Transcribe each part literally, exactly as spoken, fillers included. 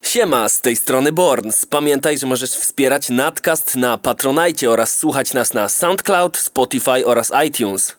Siema, z tej strony Borns. Pamiętaj, że możesz wspierać Nadcast na Patronite oraz słuchać nas na SoundCloud, Spotify oraz iTunes.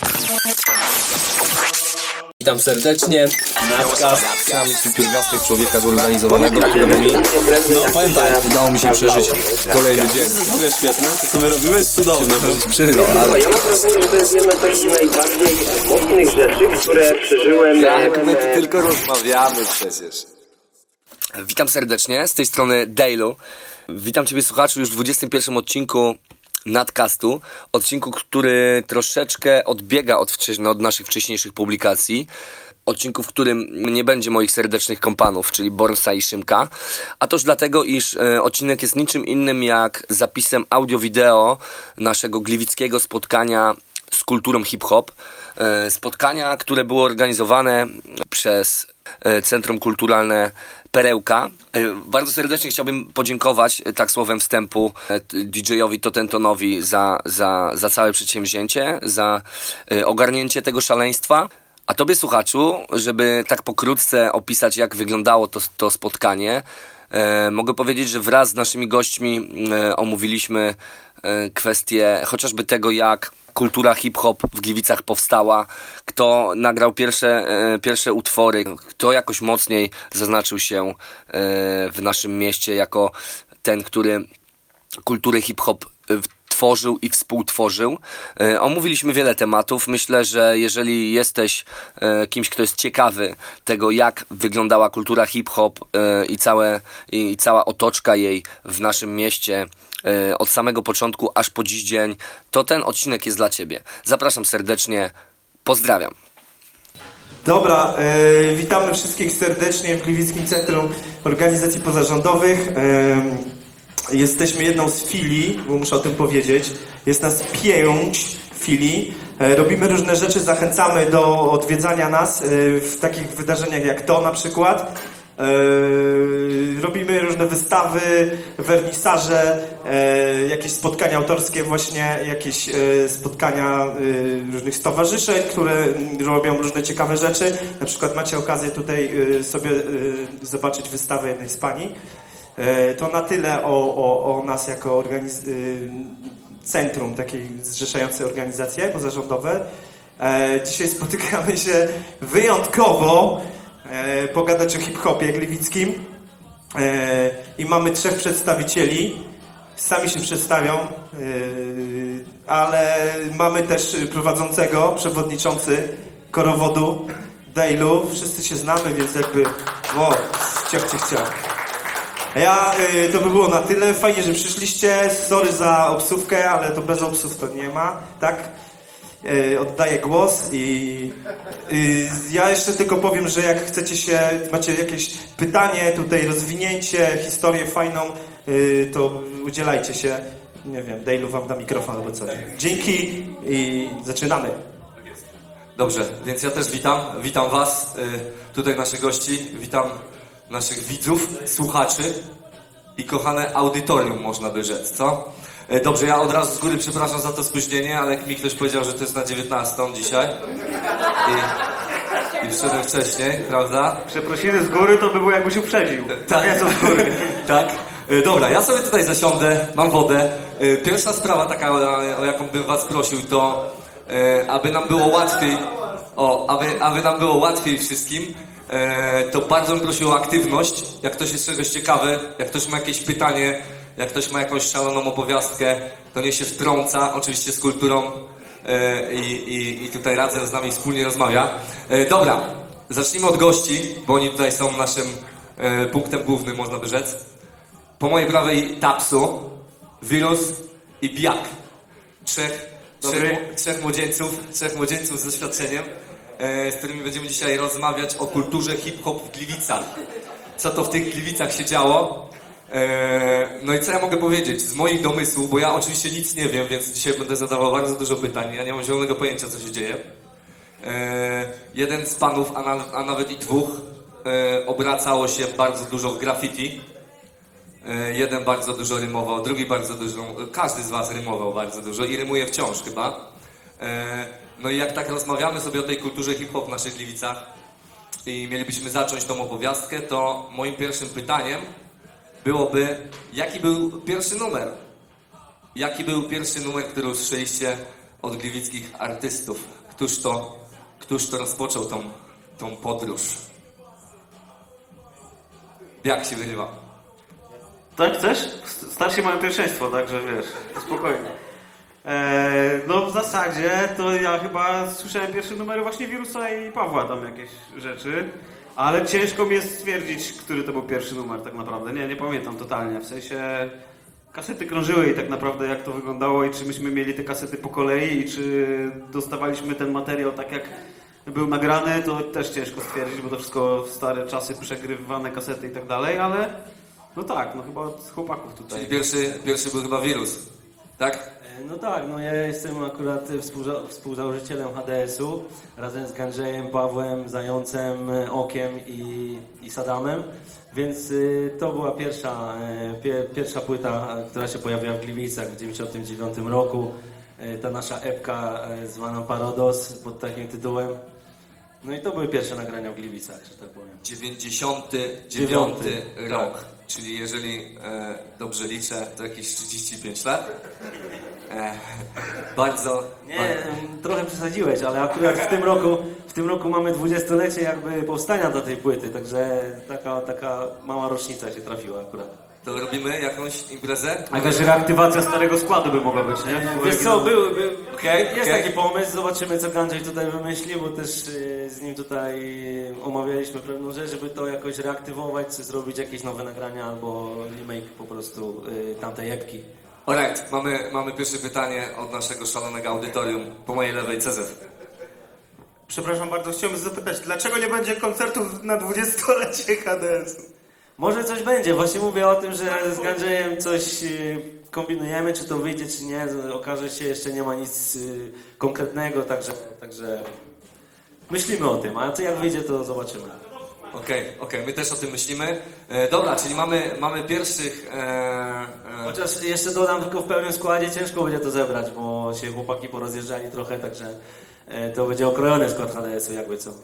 Witam serdecznie. Nadcast. Sam pierwiastek człowieka zorganizowanego, którego mi... No powiem tak, udało mi się przeżyć kolejny dzień. W ogóle świetne, to co my robimy jest cudowne. Przyno, ale... Ja mam wrażenie, że to jest jedna z takich najbardziej mocnych rzeczy, które przeżyłem. Jak my tu tylko rozmawiamy przecież. Witam serdecznie, z tej strony Dailu. Witam Ciebie, słuchaczu, już w dwudziestym pierwszym odcinku Nadcastu. Odcinku, który troszeczkę odbiega od, wcześniej, od naszych wcześniejszych publikacji. Odcinku, w którym nie będzie moich serdecznych kompanów, czyli Bornsa i Szymka. A toż dlatego, iż e, odcinek jest niczym innym jak zapisem audio-wideo naszego gliwickiego spotkania z kulturą hip-hop. E, spotkania, które było organizowane przez e, Centrum Kulturalne Perełka. E, bardzo serdecznie chciałbym podziękować, e, tak słowem wstępu, e, D J-owi Totentonowi za, za, za całe przedsięwzięcie, za e, ogarnięcie tego szaleństwa. A Tobie, słuchaczu, żeby tak pokrótce opisać, jak wyglądało to, to spotkanie, e, mogę powiedzieć, że wraz z naszymi gośćmi e, omówiliśmy e, kwestię chociażby tego, jak kultura hip-hop w Gliwicach powstała, kto nagrał pierwsze, e, pierwsze utwory, kto jakoś mocniej zaznaczył się e, w naszym mieście jako ten, który kulturę hip-hop w tworzył i współtworzył. E, omówiliśmy wiele tematów. Myślę, że jeżeli jesteś e, kimś, kto jest ciekawy tego, jak wyglądała kultura hip-hop e, i, całe, i, i cała otoczka jej w naszym mieście e, od samego początku aż po dziś dzień, to ten odcinek jest dla Ciebie. Zapraszam serdecznie. Pozdrawiam. Dobra, e, witamy wszystkich serdecznie w Gliwickim Centrum Organizacji Pozarządowych. E, Jesteśmy jedną z filii, bo muszę o tym powiedzieć. Jest nas pięć filii. E, robimy różne rzeczy, zachęcamy do odwiedzania nas e, w takich wydarzeniach jak to na przykład. E, robimy różne wystawy, wernisaże, e, jakieś spotkania autorskie właśnie, jakieś e, spotkania e, różnych stowarzyszeń, które robią różne ciekawe rzeczy. Na przykład macie okazję tutaj e, sobie e, zobaczyć wystawę jednej z pani. To na tyle o, o, o nas jako organiz... centrum takiej zrzeszającej organizacje pozarządowe. Dzisiaj spotykamy się wyjątkowo pogadać o hip-hopie gliwickim i mamy trzech przedstawicieli. Sami się przedstawią, ale mamy też prowadzącego, przewodniczący korowodu Dailu. Wszyscy się znamy, więc jakby o, ciach, ciach, ciach. Ja, y, to by było na tyle. Fajnie, że przyszliście. Sorry za obsówkę, ale to bez obsów to nie ma, tak? Y, oddaję głos i y, ja jeszcze tylko powiem, że jak chcecie się, macie jakieś pytanie, tutaj rozwinięcie, historię fajną, y, to udzielajcie się. Nie wiem, Dailu wam da mikrofon albo coś. Dzięki i zaczynamy. Dobrze, więc ja też witam. Witam Was, y, tutaj naszych gości. Witam naszych widzów, słuchaczy i kochane audytorium, można by rzec, co? Dobrze, ja od razu z góry przepraszam za to spóźnienie, ale jak mi ktoś powiedział, że to jest na dziewiętnastą dzisiaj i, i przyszedłem wcześniej, prawda? Przeprosiny z góry to by było jakbyś uprzedził. Tak, ja z góry. Tak. Dobra, ja sobie tutaj zasiądę, mam wodę. Pierwsza sprawa taka, o jaką bym Was prosił, to aby nam było łatwiej, o, aby, aby nam było łatwiej wszystkim, to bardzo bym prosił o aktywność. Jak ktoś jest czegoś ciekawy, jak ktoś ma jakieś pytanie, jak ktoś ma jakąś szaloną opowiastkę, to niech się wtrąca, oczywiście z kulturą i, i, i tutaj razem z nami wspólnie rozmawia. Dobra, zacznijmy od gości, bo oni tutaj są naszym punktem głównym, można by rzec. Po mojej prawej Tapsu, Wirus i Biak. Trzech, trzech, trzech młodzieńców, trzech młodzieńców z doświadczeniem, z którymi będziemy dzisiaj rozmawiać o kulturze hip-hop w Gliwicach. Co to w tych Gliwicach się działo? No i co ja mogę powiedzieć? Z moich domysłów, bo ja oczywiście nic nie wiem, więc dzisiaj będę zadawał bardzo dużo pytań. Ja nie mam zielonego pojęcia, co się dzieje. Jeden z panów, a, na, a nawet i dwóch, obracało się bardzo dużo w graffiti. Jeden bardzo dużo rymował, drugi bardzo dużo... Każdy z was rymował bardzo dużo i rymuje wciąż chyba. No i jak tak rozmawiamy sobie o tej kulturze hip-hop w naszych Gliwicach, i mielibyśmy zacząć tą opowiastkę, to moim pierwszym pytaniem byłoby, jaki był pierwszy numer? Jaki był pierwszy numer, który usłyszeliście od gliwickich artystów? Któż to, któż to rozpoczął tą, tą podróż? Jak się wyrywa? Tak, chcesz? Starsi mają pierwszeństwo, także wiesz, spokojnie. Eee, no w zasadzie to ja chyba słyszałem pierwsze numery właśnie Wirusa i Pawła, tam jakieś rzeczy. Ale ciężko mi jest stwierdzić, który to był pierwszy numer tak naprawdę. Nie, nie pamiętam totalnie. W sensie kasety krążyły i tak naprawdę jak to wyglądało i czy myśmy mieli te kasety po kolei i czy dostawaliśmy ten materiał tak jak był nagrany, to też ciężko stwierdzić, bo to wszystko w stare czasy, przegrywane kasety i tak dalej, ale no tak, no chyba od chłopaków tutaj. Czyli pierwszy, pierwszy był chyba Wirus, tak? No tak, no ja jestem akurat współza- współzałożycielem H D S u razem z Ganżejem, Pawłem, Zającem, Okiem i, i Sadamem, więc y, to była pierwsza, y, pie, pierwsza płyta, która się pojawiła w Gliwicach w dziewięćdziesiątym dziewiątym roku. Y, ta nasza epka y, zwana Parodos pod takim tytułem. No i to były pierwsze nagrania w Gliwicach, że tak powiem. dziewięćdziesiąty dziewiąty Dziewiąty, rok, tak. czyli jeżeli e, dobrze liczę, to jakieś trzydzieści pięć lat. E, bardzo, Nie, bardzo. em, trochę przesadziłeś, ale akurat w tym roku, w tym roku mamy dwudziestolecie jakby powstania do tej płyty, także taka, taka mała rocznica się trafiła akurat. To robimy jakąś imprezę? Jakaś reaktywacja starego składu by mogła być, nie? Wiesz co, był, był, Okej, jest okej. taki pomysł, zobaczymy co Ganżej tutaj wymyśli, bo też y, z nim tutaj omawialiśmy pewną rzecz, żeby to jakoś reaktywować, czy zrobić jakieś nowe nagrania albo remake po prostu y, tamtej epki. Alright, mamy, mamy pierwsze pytanie od naszego szalonego audytorium. Po mojej lewej Cezef. Przepraszam bardzo, chciałbym zapytać, dlaczego nie będzie koncertów na dwudziestolecie H D S u? Może coś będzie, właśnie mówię o tym, że z Ganżejem coś y, kombinujemy, czy to wyjdzie, czy nie, okaże się, jeszcze nie ma nic y, konkretnego, także, także myślimy o tym, a to jak wyjdzie, to zobaczymy. Okej, okej, my też o tym myślimy. E, dobra, czyli mamy, mamy pierwszych... E, e, Chociaż jeszcze dodam, tylko w pełnym składzie ciężko będzie to zebrać, bo się chłopaki porozjeżdżali trochę, także e, to będzie okrojony skład H D S u, jakby co.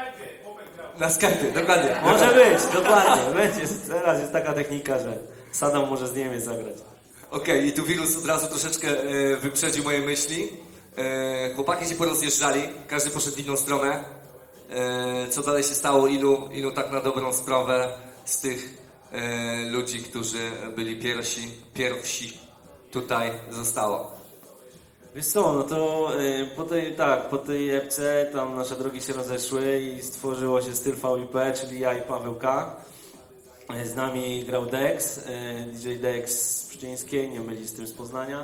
na Skype'ie, dokładnie. Może być, dokładnie, będzie. Teraz jest taka technika, że Saddam może z Niemiec zagrać. Okej, i tu Wirus od razu troszeczkę e, wyprzedził moje myśli. E, chłopaki się porozjeżdżali, każdy poszedł w inną stronę. E, co dalej się stało? Ilu, ilu tak na dobrą sprawę z tych e, ludzi, którzy byli pierwsi, pierwsi tutaj zostało? Wiesz co, no to y, po tej, tak, po tej epce tam nasze drogi się rozeszły i stworzyło się styl V I P, czyli ja i Paweł K. Y, Z nami grał Dex, y, D J Dex z Pszczyńskiej, nie myli z tym z Poznania. Y,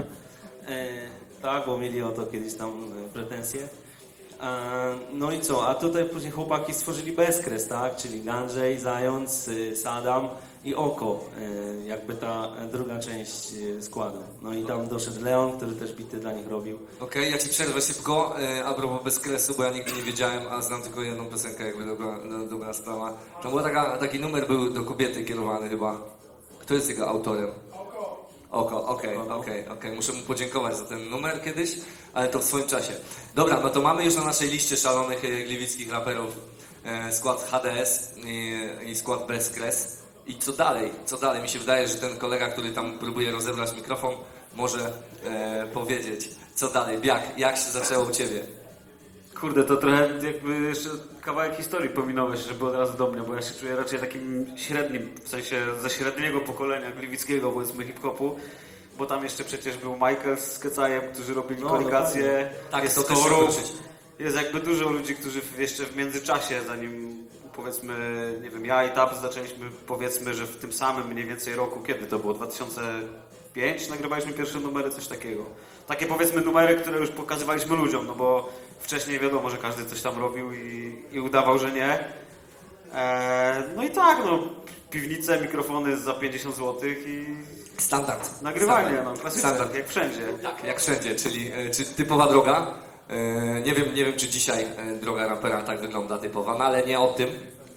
tak, bo mieli o to kiedyś tam y, pretensje. A, no i co, a tutaj później chłopaki stworzyli Bezkres, tak, czyli Ganżej, Zając, y, Sadam i Oko, y, jakby ta druga część y, składu. No i tam doszedł Leon, który też bity dla nich robił. Okej, ja ci przerwę szybko, e, a propos Bezkresu, bo ja nigdy nie wiedziałem, a znam tylko jedną piosenkę, jakby dobra, do, dobra sprawa. To była taka, taki numer był do kobiety kierowany chyba. Kto jest jego autorem? Oko, okej, okej, okej. Muszę mu podziękować za ten numer kiedyś, ale to w swoim czasie. Dobra, no to mamy już na naszej liście szalonych e, gliwickich raperów e, skład H D S i, i skład Bezkres. I co dalej? Co dalej? Mi się wydaje, że ten kolega, który tam próbuje rozebrać mikrofon, może e, powiedzieć, co dalej. Biak, jak się zaczęło u ciebie? Kurde, to trochę jakby jeszcze kawałek historii pominąłeś, żeby od razu do mnie, bo ja się czuję raczej takim średnim, w sensie ze średniego pokolenia gliwickiego, powiedzmy hip-hopu, bo tam jeszcze przecież był Michael z Kecajem, którzy robili No, koligację, Tak, jest to też się Toru, ruszyć. jest jakby dużo ludzi, którzy w- jeszcze w międzyczasie, zanim powiedzmy, nie wiem, ja i Tabs zaczęliśmy, powiedzmy, że w tym samym mniej więcej roku, kiedy to było, dwa tysiące piąty nagrywaliśmy pierwsze numery, coś takiego. Takie powiedzmy numery, które już pokazywaliśmy ludziom, no bo wcześniej wiadomo, że każdy coś tam robił i, i udawał, że nie. Eee, no i tak, no, piwnice, mikrofony za pięćdziesiąt złotych i Standard. nagrywanie, Standard. no, klasycznie, Standard. jak wszędzie. Tak, jak wszędzie, czyli e, czy typowa droga. E, nie wiem, nie wiem, czy dzisiaj e, droga rapera tak wygląda typowa, no ale nie o tym.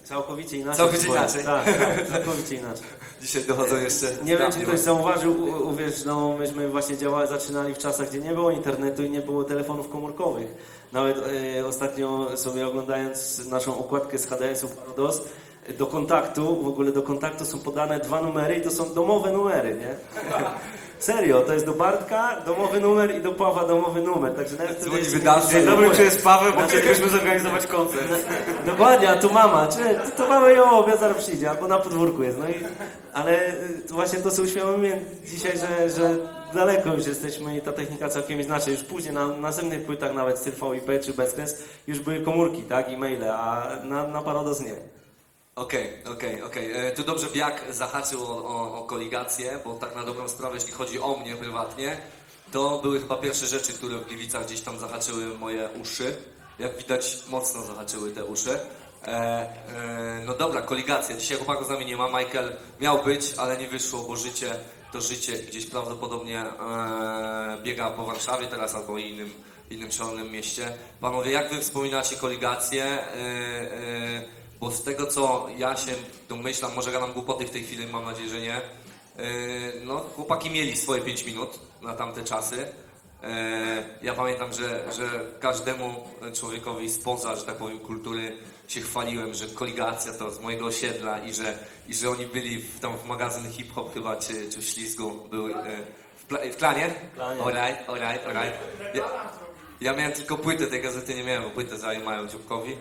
Całkowicie inaczej. Całkowicie powiem. inaczej. Tak, tak, całkowicie inaczej. Dzisiaj dochodzą jeszcze... Nie wiem, czy dawniej. ktoś zauważył, u- uwierz, no myśmy właśnie działali, zaczynali w czasach, gdzie nie było internetu i nie było telefonów komórkowych. Nawet e, ostatnio sobie oglądając naszą okładkę z H D S-ów Parodos, do kontaktu, w ogóle do kontaktu są podane dwa numery i to są domowe numery, nie? Serio, to jest do Bartka domowy numer i do Pawła domowy numer, także nawet wtedy... Dzwoni wydawca. Dzień dobry, czy jest Paweł, bo chcielibyśmy zorganizować koncert. Dokładnie, a tu mama, czy to mamy ją, obiad zaraz przyjdzie, albo na podwórku jest, no i... Ale y, właśnie to sobie uświadomiłem dzisiaj, że, że daleko już jesteśmy i ta technika całkiem inaczej. Już później na następnych płytach, nawet styl V I P czy bezkres, już były komórki, tak, e-maile, a na, na Parodos nie. Okej, okej, okej. E, Tu dobrze Biak zahaczył o, o, o koligację, bo tak na dobrą sprawę, jeśli chodzi o mnie prywatnie, to były chyba pierwsze rzeczy, które w Gliwicach gdzieś tam zahaczyły moje uszy. Jak widać, mocno zahaczyły te uszy. E, e, no dobra, koligacja. Dzisiaj chłopaku z nami nie ma. Michael miał być, ale nie wyszło, bo życie to życie. Gdzieś prawdopodobnie e, biega po Warszawie teraz albo innym, innym szalonym mieście. Panowie, jak wy wspominacie koligację? E, e, Bo z tego, co ja się domyślam, może gadam głupoty w tej chwili, mam nadzieję, że nie. Yy, no, chłopaki mieli swoje pięć minut na tamte czasy. Yy, ja pamiętam, że, że każdemu człowiekowi spoza, że tak powiem, kultury się chwaliłem, że koligacja to z mojego osiedla i że, i że oni byli w, tam w magazyn hip-hop chyba, czy, czy w Ślizgu, były yy, w, pla- w Klanie? Klanie. Alright, alright, alright. Ja, ja miałem tylko płytę, tej gazety nie miałem, bo płytę zajmają Dziubkowi.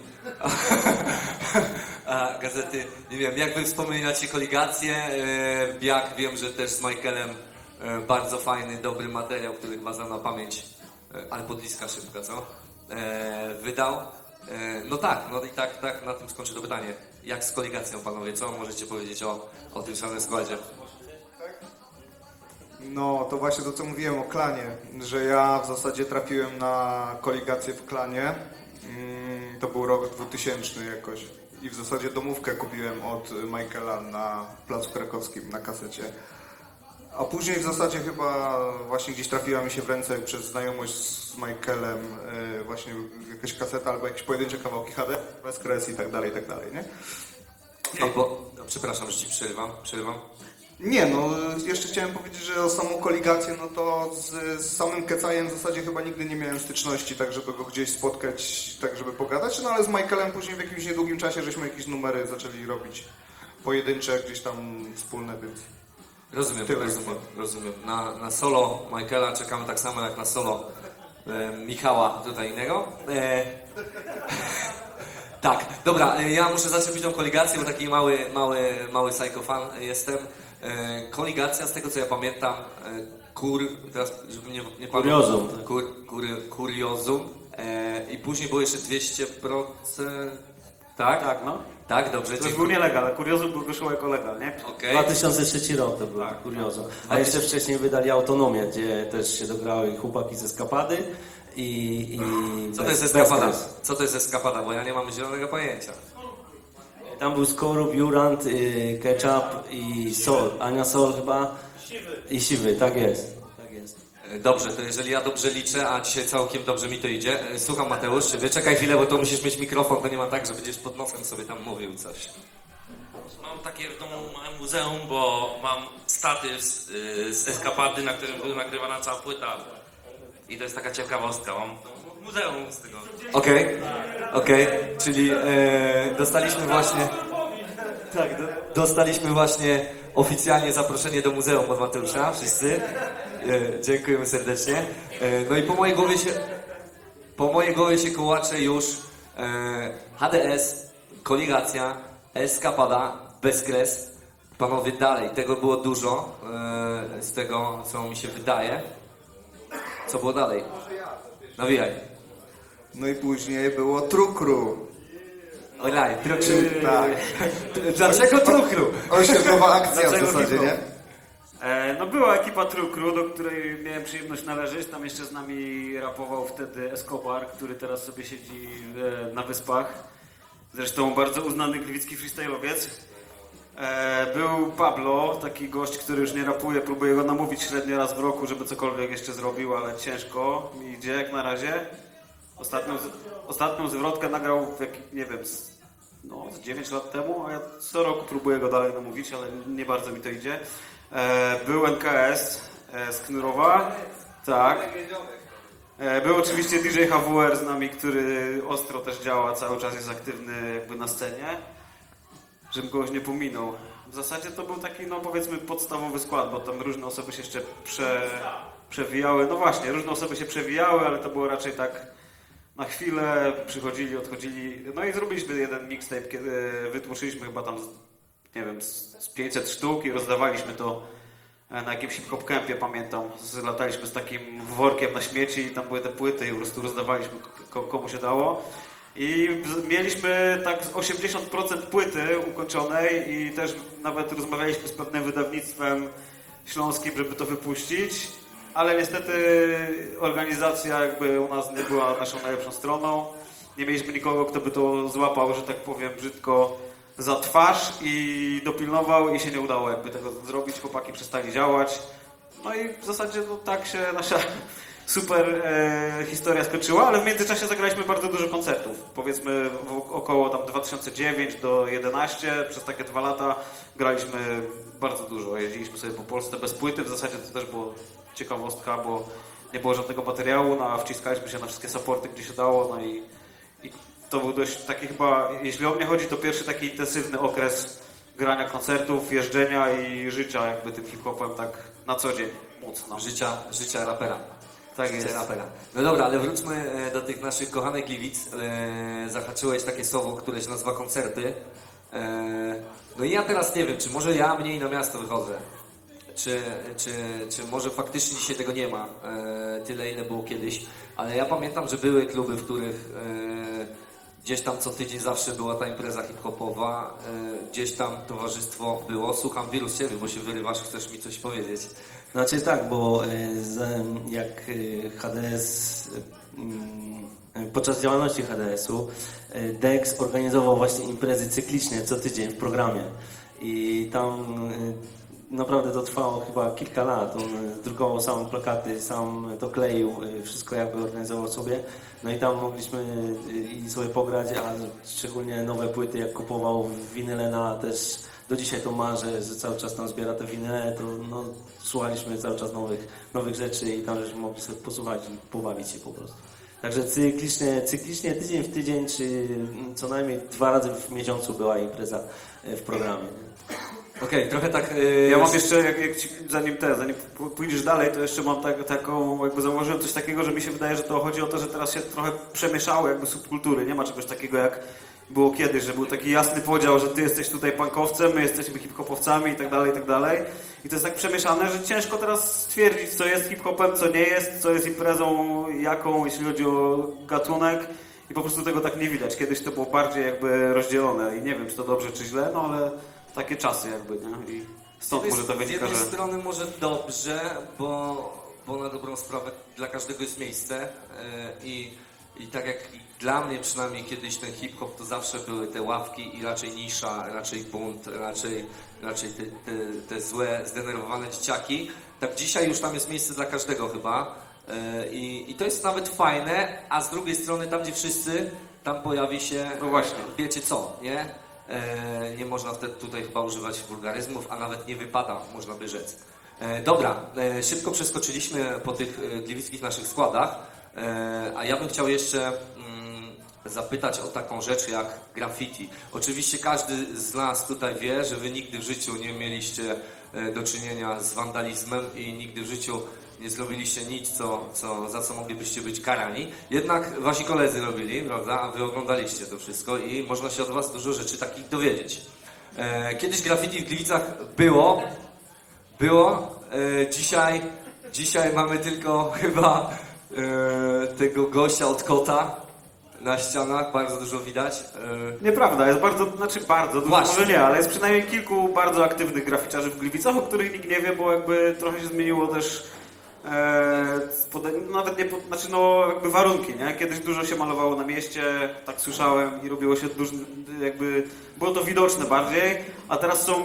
A gazety, nie wiem, jak wy wspominacie koligację, e, Biak, wiem, że też z Michaelem e, bardzo fajny, dobry materiał, który chyba znam na pamięć, e, ale podliska szybka, co? E, wydał. E, no tak, no i tak, tak, na tym skończę to pytanie. Jak z koligacją, panowie, co możecie powiedzieć o, o tym samym składzie? No, to właśnie to, co mówiłem o klanie, że ja w zasadzie trafiłem na koligację w klanie. Mm, to był rok dwutysięczny jakoś. I w zasadzie domówkę kupiłem od Michaela na Placu Krakowskim na kasecie. A później w zasadzie chyba właśnie gdzieś trafiła mi się w ręce przez znajomość z Michaelem yy, właśnie jakaś kaseta albo jakieś pojedyncze kawałki H D, bez kres i tak dalej, i tak dalej, nie? Albo, no, przepraszam, że ci przerywam, przerywam. Nie, no jeszcze chciałem powiedzieć, że o samą koligację, no to z, z samym Kecajem w zasadzie chyba nigdy nie miałem styczności, tak żeby go gdzieś spotkać, tak żeby pogadać, no ale z Michaelem później w jakimś niedługim czasie żeśmy jakieś numery zaczęli robić pojedyncze, gdzieś tam wspólne, więc... Rozumiem, Tyle rozumiem, rozumiem. Na, na solo Michaela czekamy tak samo jak na solo e, Michała tutaj innego. E, tak, dobra, e, ja muszę zaczepić tą koligację, bo taki mały, mały, mały psychofan jestem. E, koligacja, z tego co ja pamiętam, e, kur, teraz żeby nie, nie Kuriozum, tak. Kur, kur, kuriozum. E, I później było jeszcze dwieście procent. Tak? Tak, no. Tak, dobrze. To już był nielegal, ale kuriozum był wyszło jako legal, nie? Okej. dwa tysiące trzeci rok to był Tak. kuriozum. A jeszcze wcześniej wydali Autonomię, gdzie też się dograły chłopaki z Eskapady i... i Co to jest bez- eskapada? bezkres. Co to jest eskapada? Bo ja nie mam zielonego pojęcia. Tam był Skorup, Jurand, y, Ketchup i Sol. Ania Sol chyba. Siwy. I Siwy, tak jest. Tak jest. E, Dobrze, to jeżeli ja dobrze liczę, a dzisiaj całkiem dobrze mi to idzie. E, Słucham, Mateusz, czy wyczekaj chwilę, bo to musisz mieć mikrofon, to nie ma tak, że będziesz pod nosem sobie tam mówił coś. Mam takie w domu małe muzeum, bo mam statyw y, z Eskapady, na którym była nagrywana cała płyta. I to jest taka ciekawostka. Mam muzeum z tego. Okej, okej, czyli e, dostaliśmy właśnie... Tak, do, dostaliśmy właśnie oficjalnie zaproszenie do muzeum od Mateusza, wszyscy. E, dziękujemy serdecznie. E, no i po mojej głowie się... Po mojej głowie się kołacze już e, H D S, koligacja, eskapada, bezkres. Panowie, dalej, tego było dużo, e, z tego co mi się wydaje. Co było dalej? Nawijaj. No i później było Trukru. Olaj, trukru. Tak. Dlaczego trukru? Osiedlowa akcja w Dlaczego zasadzie, hip-hop? nie? E, no była ekipa Trukru, do której miałem przyjemność należeć. Tam jeszcze z nami rapował wtedy Escobar, który teraz sobie siedzi e, na Wyspach. Zresztą bardzo uznany gliwicki freestyle'owiec. E, był Pablo, taki gość, który już nie rapuje, próbuję go namówić średnio raz w roku, żeby cokolwiek jeszcze zrobił, ale ciężko mi idzie jak na razie. Ostatnią, z- ostatnią zwrotkę nagrał, w jak, nie wiem, z no, z dziewięć lat temu, a ja co roku próbuję go dalej namówić, ale nie bardzo mi to idzie. E, był N K S e, z Knurowa, tak. E, był oczywiście D J H W R z nami, który ostro też działa, cały czas jest aktywny jakby na scenie, żebym kogoś nie pominął. W zasadzie to był taki, no powiedzmy, podstawowy skład, bo tam różne osoby się jeszcze prze, przewijały. No właśnie, różne osoby się przewijały, ale to było raczej tak na chwilę, przychodzili, odchodzili. No i zrobiliśmy jeden mixtape, kiedy wytłoczyliśmy chyba tam, nie wiem, z pięćset sztuk i rozdawaliśmy to na jakimś hip-hop campie, pamiętam. Lataliśmy z takim workiem na śmieci i tam były te płyty i po prostu rozdawaliśmy komu się dało. I mieliśmy tak z osiemdziesiąt procent płyty ukończonej i też nawet rozmawialiśmy z pewnym wydawnictwem śląskim, żeby to wypuścić, ale niestety organizacja jakby u nas nie była naszą najlepszą stroną. Nie mieliśmy nikogo, kto by to złapał, że tak powiem brzydko, za twarz i dopilnował i się nie udało jakby tego zrobić. Chłopaki przestali działać. No i w zasadzie no, tak się nasza super e, historia skończyła, ale w międzyczasie zagraliśmy bardzo dużo koncertów. Powiedzmy w, około tam dwa tysiące dziewiąty do jedenaście, przez takie dwa lata graliśmy bardzo dużo. Jeździliśmy sobie po Polsce bez płyty, w zasadzie to też było ciekawostka, bo nie było żadnego materiału, no, a wciskaliśmy się na wszystkie supporty, gdzie się dało, no i, i to był dość taki chyba, jeśli o mnie chodzi, to pierwszy taki intensywny okres grania koncertów, jeżdżenia i życia jakby tym hip-hopem tak na co dzień mocno. Życia, życia rapera. Tak jest. Rapera. No dobra, ale wróćmy e, do tych naszych kochanych Gliwic. E, zahaczyłeś takie słowo, które się nazywa koncerty. E, no i ja teraz nie wiem, czy może ja mniej na miasto wychodzę. Czy, czy, czy może faktycznie dzisiaj tego nie ma, e, tyle ile było kiedyś. Ale ja pamiętam, że były kluby, w których e, gdzieś tam co tydzień zawsze była ta impreza hip-hopowa. E, gdzieś tam towarzystwo było. Słucham wielu z ciebie, bo się wyrywasz, chcesz mi coś powiedzieć. Znaczy tak, bo e, z, jak e, H D S, e, podczas działalności H D S-u e, Dex organizował właśnie imprezy cykliczne co tydzień w programie i tam e, naprawdę to trwało chyba kilka lat. On drukował sam plakaty, sam to kleił, e, wszystko jakby organizował sobie. No i tam mogliśmy e, i sobie pograć, a szczególnie nowe płyty jak kupował winyle na też. Do dzisiaj to marzę, że cały czas tam zbiera te winyle, to no, słuchaliśmy cały czas nowych, nowych rzeczy i tam żeśmy mogli sobie posłuchać i pobawić się po prostu. Także cyklicznie, cyklicznie tydzień w tydzień, czy co najmniej dwa razy w miesiącu była impreza w programie. Okej, okay, trochę tak... Yy... Ja mam jeszcze, jak, jak ci, zanim te, zanim pójdziesz dalej, to jeszcze mam tak, taką, jakby zauważyłem coś takiego, że mi się wydaje, że to chodzi o to, że teraz się trochę przemieszały jakby subkultury. Nie ma czegoś takiego jak było kiedyś, że był taki jasny podział, że ty jesteś tutaj punkowcem, my jesteśmy hip-hopowcami i tak dalej, i tak dalej. I to jest tak przemieszane, że ciężko teraz stwierdzić, co jest hip-hopem, co nie jest, co jest imprezą jaką, jeśli chodzi o gatunek. I po prostu tego tak nie widać. Kiedyś to było bardziej jakby rozdzielone i nie wiem, czy to dobrze, czy źle, no ale takie czasy jakby, nie? I stąd może to wynika, że... Z jednej że... strony może dobrze, bo, bo na dobrą sprawę dla każdego jest miejsce yy, i, i tak jak dla mnie przynajmniej kiedyś ten hip-hop to zawsze były te ławki i raczej nisza, raczej bunt, raczej, raczej te, te, te złe, zdenerwowane dzieciaki. Tak dzisiaj już tam jest miejsce dla każdego chyba yy, i, i to jest nawet fajne, a z drugiej strony tam gdzie wszyscy, tam pojawi się, no właśnie, wiecie co, nie? E, nie można wtedy tutaj chyba używać wulgaryzmów, a nawet nie wypada, można by rzec. E, dobra, e, szybko przeskoczyliśmy po tych e, gliwickich naszych składach, e, a ja bym chciał jeszcze mm, zapytać o taką rzecz jak graffiti. Oczywiście każdy z nas tutaj wie, że wy nigdy w życiu nie mieliście e, do czynienia z wandalizmem i nigdy w życiu nie zrobiliście nic, co, co, za co moglibyście być karani. Jednak wasi koledzy robili, prawda? A wy oglądaliście to wszystko i można się od was dużo rzeczy takich dowiedzieć. E, kiedyś graffiti w Gliwicach było, było. E, dzisiaj, dzisiaj mamy tylko chyba e, tego gościa od kota na ścianach, bardzo dużo widać. E... Nieprawda, jest bardzo, znaczy bardzo dużo, Właśnie. może nie, ale jest przynajmniej kilku bardzo aktywnych graficiarzy w Gliwicach, o których nikt nie wie, bo jakby trochę się zmieniło też e, nawet nie, znaczy no jakby warunki, nie? Kiedyś dużo się malowało na mieście, tak słyszałem i robiło się dużo, jakby było to widoczne bardziej, a teraz są e,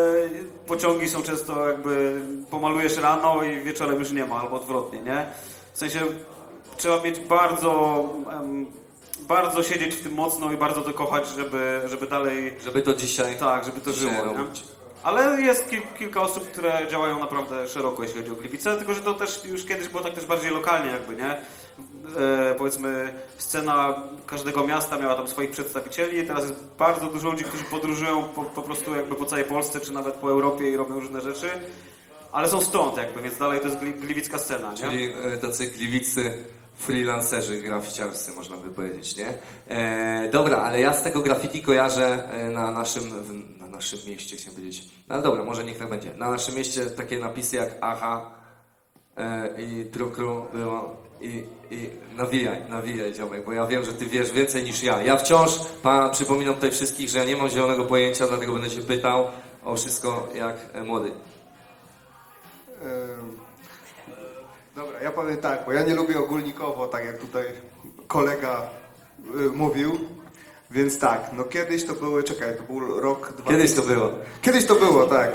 pociągi są często jakby pomalujesz rano i wieczorem już nie ma, albo odwrotnie, nie? W sensie trzeba mieć bardzo em, bardzo siedzieć w tym mocno i bardzo to kochać, żeby, żeby dalej... Żeby to dzisiaj... Tak, żeby to dzisiaj żyło, nie? robić. Ale jest kil, kilka osób, które działają naprawdę szeroko, jeśli chodzi o Gliwice, tylko że to też już kiedyś było tak też bardziej lokalnie jakby, nie? E, powiedzmy, scena każdego miasta miała tam swoich przedstawicieli, teraz jest bardzo dużo ludzi, którzy podróżują po, po prostu jakby po całej Polsce, czy nawet po Europie i robią różne rzeczy, ale są stąd jakby, więc dalej to jest gli, gliwicka scena, nie? Czyli e, tacy gliwicy freelancerzy graficiarscy, można by powiedzieć, nie? E, dobra, ale ja z tego graffiti kojarzę e, na naszym, w, na naszym mieście, chciałem powiedzieć. No ale dobra, może niech tak będzie. Na naszym mieście takie napisy jak aha e, i trukru było i, i nawijaj, nawijaj ziomek, bo ja wiem, że ty wiesz więcej niż ja. Ja wciąż pa, przypominam tutaj wszystkich, że ja nie mam zielonego pojęcia, dlatego będę się pytał o wszystko jak e, młody. Ym, Dobra, ja powiem tak, bo ja nie lubię ogólnikowo, tak jak tutaj kolega y, mówił, więc tak, no kiedyś to były, czekaj, to był rok... Kiedyś to było. Kiedyś to było, tak.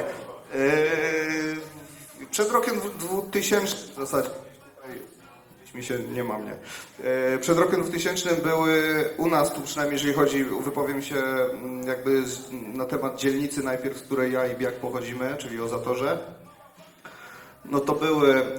Yy, przed rokiem dwutysięcznym, w zasadzie, gdzieś mi się, nie ma mnie, yy, przed rokiem dwutysięcznym były u nas, tu przynajmniej jeżeli chodzi, wypowiem się mm, jakby z, na temat dzielnicy najpierw, z której ja i Biak pochodzimy, czyli o Zatorze. No to były e,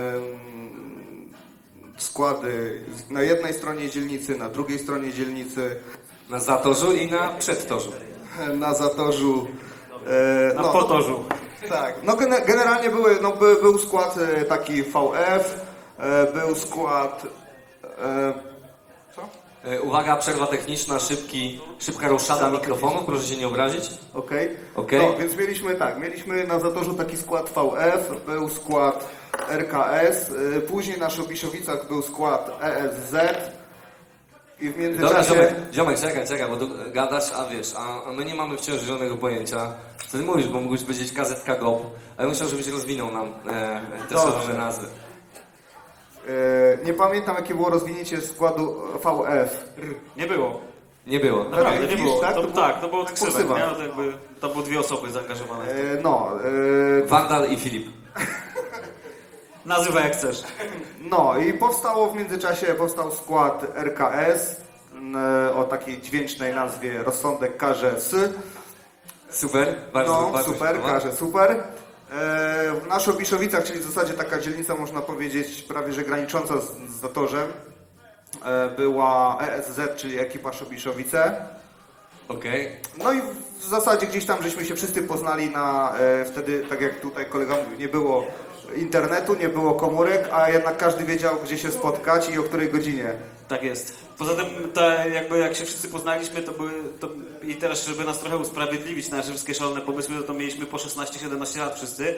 składy na jednej stronie dzielnicy, na drugiej stronie dzielnicy. Na Zatorzu i na Przedtorzu. Na Zatorzu. E, Na no, Potorzu. Tak, no gene, generalnie były, no, by, był skład e, taki V F, e, był skład... E, co? E, uwaga, przerwa techniczna, szybki, szybka roszada mikrofonu, proszę się nie obrazić. Okej. Okej. No, więc mieliśmy tak, mieliśmy na Zatorzu taki skład V F, był skład R K S, y, później na Szobiszowicach był skład E S Z i w Dobra, międzyczasie... ziomek, ziomek, czekaj, czekaj, bo tu gadasz, a wiesz, a, a my nie mamy wciąż zielonego pojęcia. Co ty mówisz, bo mógłbyś powiedzieć K Z K G O P, ale myślę, żebyś rozwinął nam e, te Dobrze. szalone nazwy. y, nie pamiętam, jakie było rozwinięcie składu V F. Nie było. Nie było. Naprawdę, nie widzisz, było. tak? To, To było tak, to było krzywek, kursywa. nie? No to jakby, to były dwie osoby zaangażowane. Y, no, y, Wandal i Filip. Nazywaj jak chcesz. no i powstało w międzyczasie, powstał skład R K S y, o takiej dźwięcznej nazwie Rozsądek Karze S. Super, bardzo, No, bardzo super, się podoba. Karze, super. E, na Szobiszowicach, czyli w zasadzie taka dzielnica, można powiedzieć, prawie że granicząca z, z Zatorzem, e, była E S Z, czyli ekipa Szobiszowice. Okej. No i w zasadzie gdzieś tam żeśmy się wszyscy poznali na, e, wtedy, tak jak tutaj kolega mówił, nie było internetu, nie było komórek, a jednak każdy wiedział, gdzie się spotkać i o której godzinie. Tak jest. Poza tym, te, jakby jak się wszyscy poznaliśmy, to były, to, i teraz, żeby nas trochę usprawiedliwić nasze wszystkie szalone pomysły, to, to mieliśmy po szesnaście siedemnaście lat wszyscy.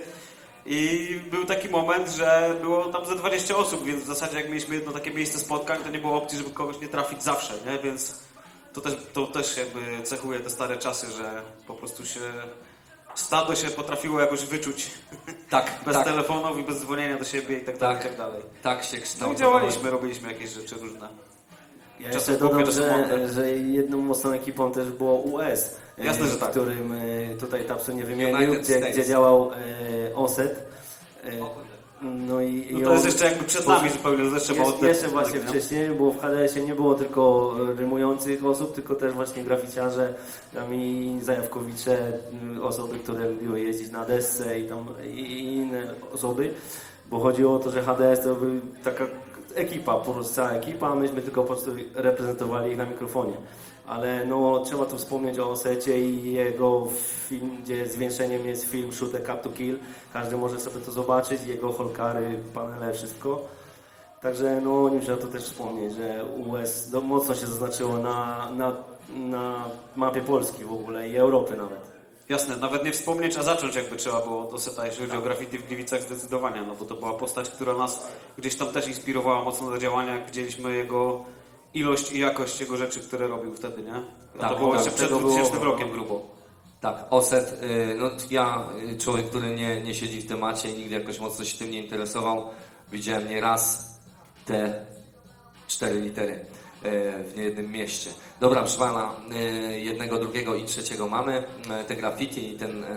I był taki moment, że było tam ze dwadzieścia osób, więc w zasadzie jak mieliśmy jedno takie miejsce spotkań, to nie było opcji, żeby kogoś nie trafić zawsze, nie? Więc to też, to też jakby cechuje te stare czasy, że po prostu się stado się potrafiło jakoś wyczuć Tak, bez tak, telefonów i bez dzwonienia do siebie i tak dalej, Tak. i tak dalej. tak się No i kształtowało. działaliśmy, robiliśmy jakieś rzeczy różne. Ja Czasem jeszcze dodam, głupie, czasem że, mądre. że jedną mocną ekipą też było U S, e, Jasne, że tak. w którym e, tutaj Tapsu nie wymienił, United gdzie, States. gdzie działał e, Oset. E, no i, No i to on- jest jeszcze jakby przed nami zupełnie, to jeszcze trzeba Jest, oddać. jeszcze właśnie wcześniej, bo w H D S-ie nie było tylko rymujących osób, tylko też właśnie graficiarze, tam i zajawkowicze, y, osoby, które lubiły jeździć na desce i tam i, i inne osoby, bo chodziło o to, że H D S to był taka ekipa, po prostu cała ekipa, a myśmy tylko po prostu reprezentowali ich na mikrofonie. Ale no, trzeba tu wspomnieć o Osecie i jego film, gdzie zwieńczeniem jest film Shoot a Cup to Kill. Każdy może sobie to zobaczyć, jego holkary, panele, wszystko. Także no, o nim trzeba tu też wspomnieć, że U S do, mocno się zaznaczyło na, na, na mapie Polski w ogóle i Europy nawet. Jasne, nawet nie wspomnieć, a zacząć jakby trzeba było od Oseta, jeśli chodzi o graffiti w Gliwicach zdecydowanie, no bo to była postać, która nas gdzieś tam też inspirowała mocno do działania, jak widzieliśmy jego ilość i jakość jego rzeczy, które robił wtedy, nie? A Tak, to było tak, jeszcze przed tego było- dwutysięcznym rokiem grubo. Tak, Oset, y, no ja, y, człowiek, który nie, nie siedzi w temacie i nigdy jakoś mocno się tym nie interesował, widziałem nieraz te cztery litery y, w niejednym mieście. Dobra, proszę pana, y, jednego, drugiego i trzeciego mamy, y, te graffiti i ten y,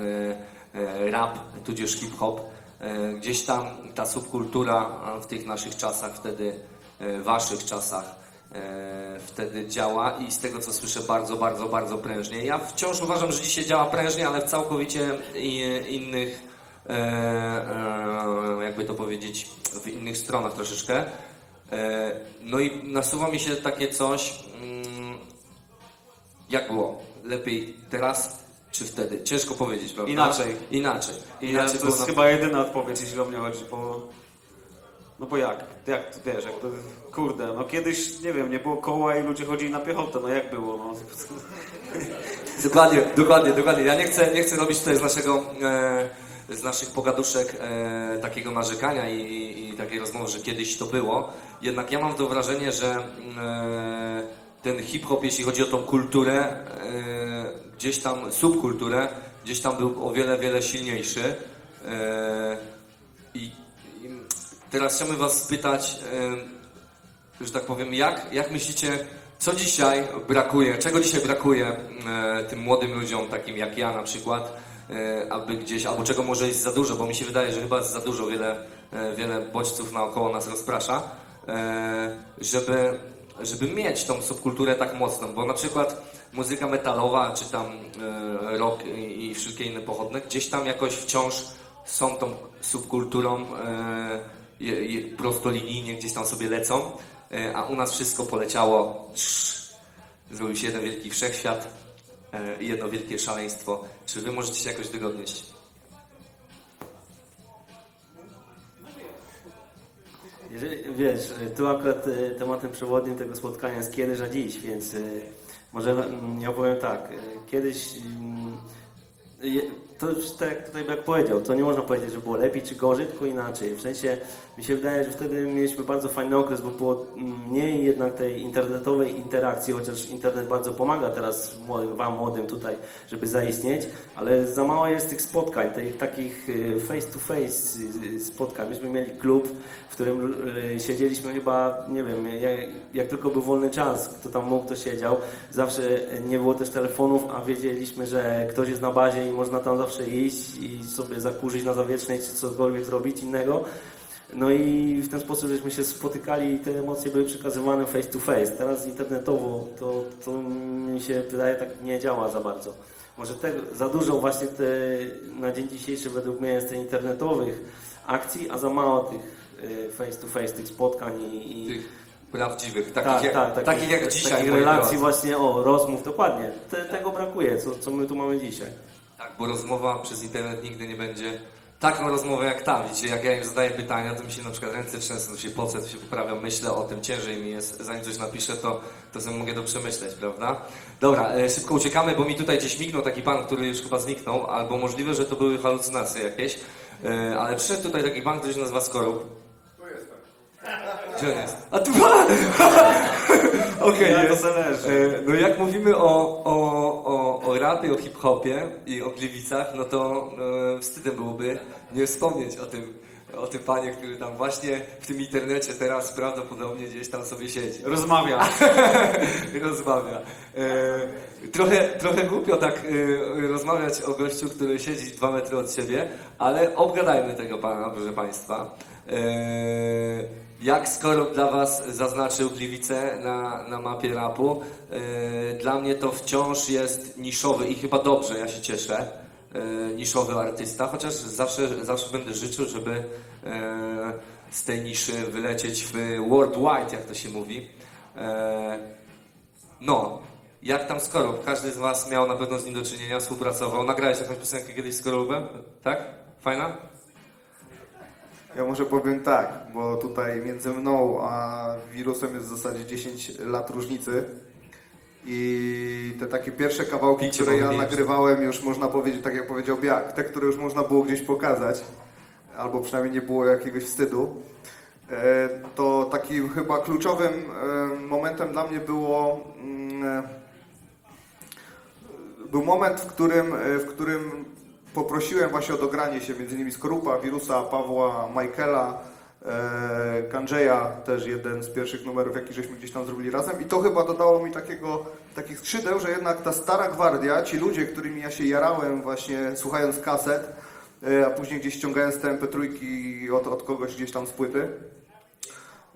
y, rap, tudzież hip-hop. Y, Gdzieś tam ta subkultura y, w tych naszych czasach wtedy, y, waszych czasach, e, wtedy działa i z tego co słyszę bardzo, bardzo, bardzo prężnie. Ja wciąż uważam, że dzisiaj działa prężnie, ale w całkowicie i, innych, e, e, jakby to powiedzieć, w innych stronach troszeczkę. E, no i nasuwa mi się takie coś, mm, jak było? Lepiej teraz czy wtedy? Ciężko powiedzieć, prawda? Inaczej. Inaczej. I Inaczej to było jest na... chyba jedyna odpowiedź, jeśli o mnie chodzi, bo... No bo jak? Jak to wiesz, jak to... Kurde, no kiedyś, nie wiem, nie było koła i ludzie chodzili na piechotę, no jak było, no... Dokładnie, dokładnie, dokładnie. Ja nie chcę, nie chcę robić tutaj z naszego, e, z naszych pogaduszek e, takiego narzekania i, i, i takiej rozmowy, że kiedyś to było. Jednak ja mam to wrażenie, że e, ten hip-hop, jeśli chodzi o tą kulturę, e, gdzieś tam, subkulturę, gdzieś tam był o wiele, wiele silniejszy. E, i, i teraz chciałbym was spytać, e, że tak powiem, jak, jak myślicie, co dzisiaj brakuje, czego dzisiaj brakuje e, tym młodym ludziom, takim jak ja na przykład, e, aby gdzieś, albo czego może jest za dużo, bo mi się wydaje, że chyba jest za dużo, wiele, e, wiele bodźców naokoło nas rozprasza, e, żeby, żeby mieć tą subkulturę tak mocną, bo na przykład muzyka metalowa, czy tam e, rock i, i wszystkie inne pochodne, gdzieś tam jakoś wciąż są tą subkulturą, e, je, je, prostolinijnie gdzieś tam sobie lecą. A u nas wszystko poleciało, zrobił się jeden wielki wszechświat i jedno wielkie szaleństwo. Czy wy możecie się jakoś tego odnieść? Jeżeli, wiesz, tu akurat e, tematem przewodnim tego spotkania jest kiedyś, a dziś, więc e, może mm, ja powiem tak, e, kiedyś mm, je, to już tak jak tutaj jak powiedział, to nie można powiedzieć, że było lepiej czy gorzej, tylko inaczej. W sensie mi się wydaje, że wtedy mieliśmy bardzo fajny okres, bo było mniej jednak tej internetowej interakcji, chociaż internet bardzo pomaga teraz młodym, wam młodym tutaj, żeby zaistnieć, ale za mało jest tych spotkań, tych takich face to face spotkań. Myśmy mieli klub, w którym siedzieliśmy chyba, nie wiem, jak, jak tylko był wolny czas, kto tam mógł, to siedział. Zawsze nie było też telefonów, a wiedzieliśmy, że ktoś jest na bazie i można tam zawsze iść i sobie zakurzyć na Zawietrznej, czy cokolwiek zrobić innego. No i w ten sposób żeśmy się spotykali i te emocje były przekazywane face to face. Teraz internetowo to, to mi się wydaje tak nie działa za bardzo. Może te, za dużo właśnie te, na dzień dzisiejszy według mnie jest tych internetowych akcji, a za mało tych face to face, tych spotkań i... i tych prawdziwych, takich, tak, jak, tak, takich, takich jak dzisiaj. Takich relacji właśnie, o, rozmów, dokładnie. Te, tego brakuje, co, co my tu mamy dzisiaj. Tak, bo rozmowa przez internet nigdy nie będzie taką rozmowę jak tam. Widzicie, jak ja im zadaję pytania, to mi się na przykład ręce trzęsą, to się pocę, to się poprawiam, myślę o tym, ciężej mi jest, zanim coś napiszę, to, to sobie mogę to przemyśleć, prawda? Dobra, e, szybko uciekamy, bo mi tutaj gdzieś mignął taki pan, który już chyba zniknął, albo możliwe, że to były halucynacje jakieś, e, ale przyszedł tutaj taki pan, który się nazywa Skorup. Gdzie on jest? A tu okej, okay, to zależy. No jak mówimy o, o, o, o rapie, o hip-hopie i o Gliwicach, no to e, wstydem byłoby nie wspomnieć o tym, o tym panie, który tam właśnie w tym internecie teraz prawdopodobnie gdzieś tam sobie siedzi. Rozmawia. Rozmawia. E, trochę, trochę głupio tak e, rozmawiać o gościu, który siedzi dwa metry od siebie, ale obgadajmy tego pana, proszę państwa. E, Jak Skorup dla was zaznaczył Gliwice na, na mapie rapu? E, dla mnie to wciąż jest niszowy i chyba dobrze, ja się cieszę, e, niszowy artysta, chociaż zawsze, zawsze będę życzył, żeby e, z tej niszy wylecieć w worldwide, jak to się mówi. E, no, jak tam Skorup? Każdy z was miał na pewno z nim do czynienia, współpracował. Nagrałeś jakąś piosenkę kiedyś z Skorupem? Tak? Fajna? Ja może powiem tak, bo tutaj między mną a wirusem jest w zasadzie dziesięć lat różnicy i te takie pierwsze kawałki, Picie które ja mogli nagrywałem, już można powiedzieć, tak jak powiedział Biak, te, które już można było gdzieś pokazać, albo przynajmniej nie było jakiegoś wstydu, to takim chyba kluczowym momentem dla mnie było był moment, w którym, w którym poprosiłem właśnie o dogranie się między innymi Skorupa, Wirusa, Pawła, Michaela, e, Kandrzeja, też jeden z pierwszych numerów, jaki żeśmy gdzieś tam zrobili razem i to chyba dodało mi takiego, takich skrzydeł, że jednak ta stara gwardia, ci ludzie, którymi ja się jarałem właśnie słuchając kaset, e, a później gdzieś ściągając te em pe trzy od, od kogoś gdzieś tam z płyty,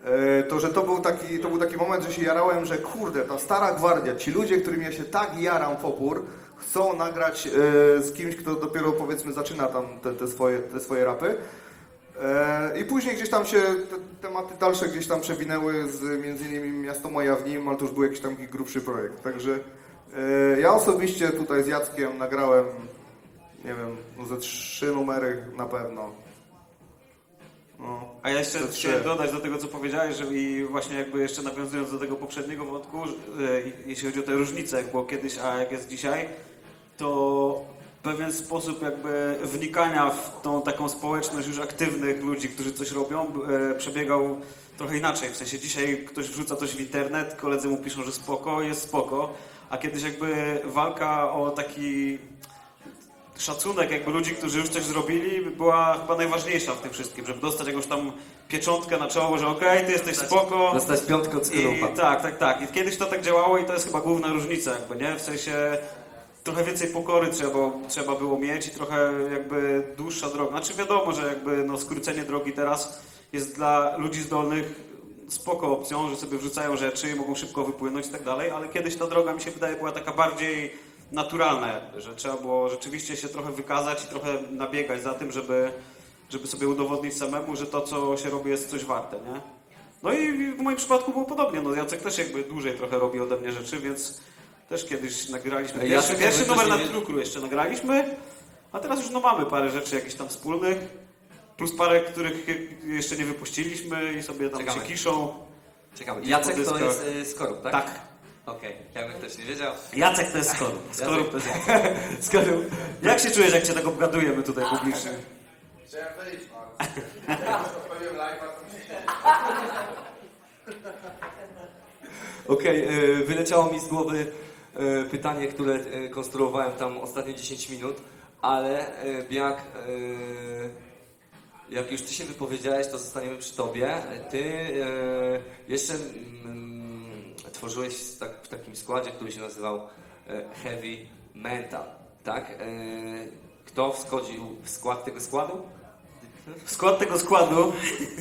e, to że to był, taki, to był taki moment, że się jarałem, że kurde, ta stara gwardia, ci ludzie, którym ja się tak jaram w opór, chcą nagrać e, z kimś, kto dopiero powiedzmy zaczyna tam te, te, swoje, te swoje rapy. E, I później gdzieś tam się te tematy dalsze gdzieś tam przewinęły z między innymi Miasto Moja w nim, ale to już był jakiś tam taki grubszy projekt. Także e, ja osobiście tutaj z Jackiem nagrałem, nie wiem, no ze trzy numery na pewno. No, A ja jeszcze ze chciałem trzy. dodać do tego, co powiedziałeś, że i właśnie jakby jeszcze nawiązując do tego poprzedniego wątku, że, e, jeśli chodzi o te różnice, jak było kiedyś, a jak jest dzisiaj, to pewien sposób jakby wnikania w tą taką społeczność już aktywnych ludzi, którzy coś robią, e, przebiegał trochę inaczej. W sensie dzisiaj ktoś wrzuca coś w internet, koledzy mu piszą, że spoko, jest spoko, a kiedyś jakby walka o taki szacunek jakby ludzi, którzy już coś zrobili, była chyba najważniejsza w tym wszystkim, żeby dostać jakąś tam pieczątkę na czoło, że okej, okay, ty jesteś spoko. Dostać piątkę od I sklepa. tak, tak, tak. I kiedyś to tak działało i to jest chyba główna różnica jakby, nie? W sensie trochę więcej pokory trzeba, trzeba było mieć i trochę jakby dłuższa droga. Znaczy wiadomo, że jakby no skrócenie drogi teraz jest dla ludzi zdolnych spoko opcją, że sobie wrzucają rzeczy i mogą szybko wypłynąć i tak dalej, ale kiedyś ta droga mi się wydaje była taka bardziej naturalna, że trzeba było rzeczywiście się trochę wykazać i trochę nabiegać za tym, żeby, żeby sobie udowodnić samemu, że to, co się robi, jest coś warte, nie? No i w moim przypadku było podobnie, no Jacek też jakby dłużej trochę robi ode mnie rzeczy, więc też kiedyś nagraliśmy, Ej, pierwszy, Jacek pierwszy jakby numer też na nie- Trukru jeszcze nagraliśmy, a teraz już no mamy parę rzeczy jakichś tam wspólnych, plus parę, których jeszcze nie wypuściliśmy i sobie tam Ciekawe. się kiszą. Ciekawe. Gdzieś Jacek po to dyskach. jest y, Skorup, tak? Tak. Okej, jakby ktoś nie wiedział. Jacek to jest Skorup. Skorup to jest Jacek. Skorup. Jak się czujesz, jak cię tak obgadujemy tutaj publicznie? Chciałem wyjść, no. Odpowiem live'a, Okej, y, wyleciało mi z głowy y, pytanie, które y, konstruowałem tam ostatnie dziesięć minut, ale y, jak, y, jak już ty się wypowiedziałeś, to zostaniemy przy tobie. Ty y, jeszcze mm, tworzyłeś w, tak, w takim składzie, który się nazywał y, Heavy Mental, tak? Y, kto wchodził w skład tego składu? W skład tego składu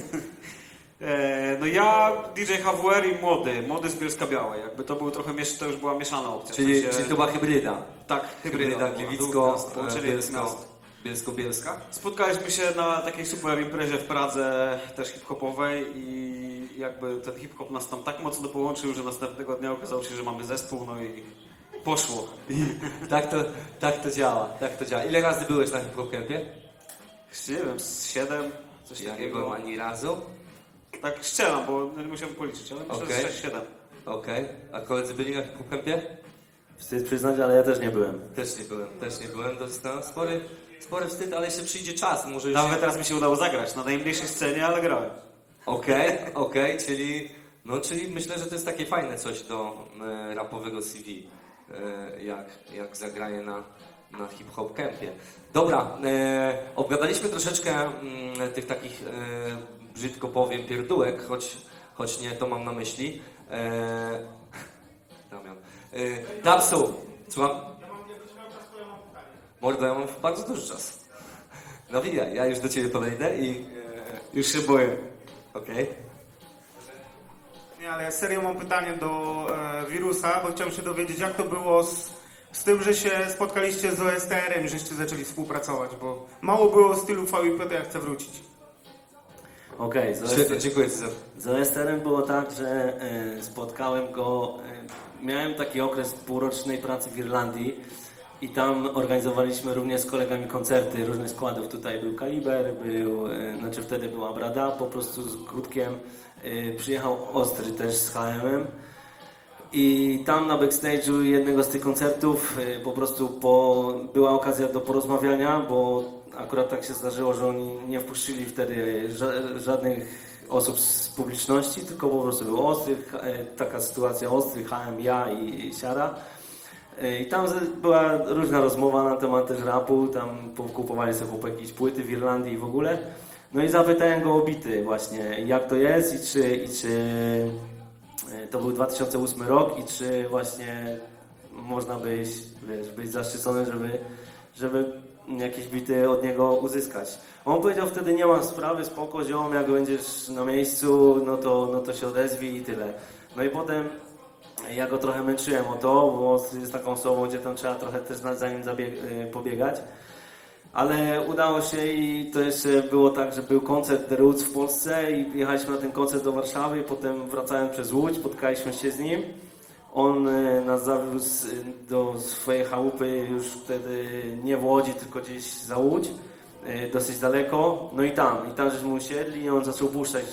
e, no ja, D J H W R i Młody, Młody z Bielska Białej. Jakby to był trochę, miesz- to już była mieszana opcja. w Czyli, sensie- czyli to była hybryda. Tak, hybryda. Hybryda była, Gliwicko, dwóch miast, połączenie dwóch Bielsko, miast. Bielsko-Bielska. Spotkaliśmy się na takiej super imprezie w Pradze, też hip-hopowej i jakby ten hip-hop nas tam tak mocno połączył, że następnego dnia okazało się, że mamy zespół, no i poszło. I tak to, tak to działa, tak to działa. Ile razy byłeś na hip-hop campie? Nie wiem, z siedem, coś Ja nie takiego. byłem ani razu. Tak strzelam, bo nie musiałem policzyć, ale myślę, Okej. że sześć siedem. Okej. A koledzy byli na hip-hop campie? Wstyd przyznać, ale ja też nie byłem. Też nie byłem, też nie byłem. To jest no, spory, spory wstyd, ale jeszcze przyjdzie czas. Może już Nawet się... teraz mi się udało zagrać na najmniejszej scenie, ale grałem. Okej, okej, czyli, no, czyli myślę, że to jest takie fajne coś do e, rapowego C V, e, jak, jak zagranie na, na hip-hop campie. Dobra, e, obgadaliśmy troszeczkę mm, tych takich, e, brzydko powiem, pierdółek, choć, choć nie to mam na myśli. E, Damian. E, Dapsu, słucham? Mordo, ja mam bardzo dużo czasu. No wijaj, ja już do ciebie podejdę i... E, Już się boję. Okej. Nie, ale ja serio mam pytanie do e, Wirusa, bo chciałem się dowiedzieć, jak to było z, z tym, że się spotkaliście z O S T R-em, żeście zaczęli współpracować, bo mało było stylu V I P, to ja chcę wrócić. Okej, z Świetnie, dziękuję Ci za... Z O S T R-em było tak, że e, spotkałem go, e, miałem taki okres półrocznej pracy w Irlandii i tam organizowaliśmy również z kolegami koncerty różnych składów. Tutaj był Kaliber, był, e, znaczy wtedy była Brada, po prostu z Krótkiem e, przyjechał Ostry też z H M em. I tam na backstage'u jednego z tych koncertów e, po prostu po, była okazja do porozmawiania, bo akurat tak się zdarzyło, że oni nie wpuścili wtedy ża- żadnych osób z publiczności, tylko po prostu był Ostry, e, taka sytuacja Ostry, H M, ja i, i Siara. E, I tam z- była różna rozmowa na temat też rapu, tam kupowali sobie chłopaki jakieś płyty w Irlandii i w ogóle. No i zapytałem go o bity właśnie, jak to jest i czy, i czy to był dwa tysiące ósmy rok i czy właśnie można być, wiesz, być zaszczycony, żeby, żeby jakieś bity od niego uzyskać. On powiedział wtedy, nie ma sprawy, spoko ziom, jak będziesz na miejscu, no to, no to się odezwij i tyle. No i potem ja go trochę męczyłem o to, bo jest taką osobą, gdzie tam trzeba trochę też za nim zabieg- pobiegać. Ale udało się i to jeszcze było tak, że był koncert The Roots w Polsce i jechaliśmy na ten koncert do Warszawy i potem wracałem przez Łódź, spotkaliśmy się z nim. On nas zawiózł do swojej chałupy już wtedy nie w Łodzi, tylko gdzieś za Łódź, dosyć daleko. No i tam, i tam żeśmy usiedli i on zaczął puszczać,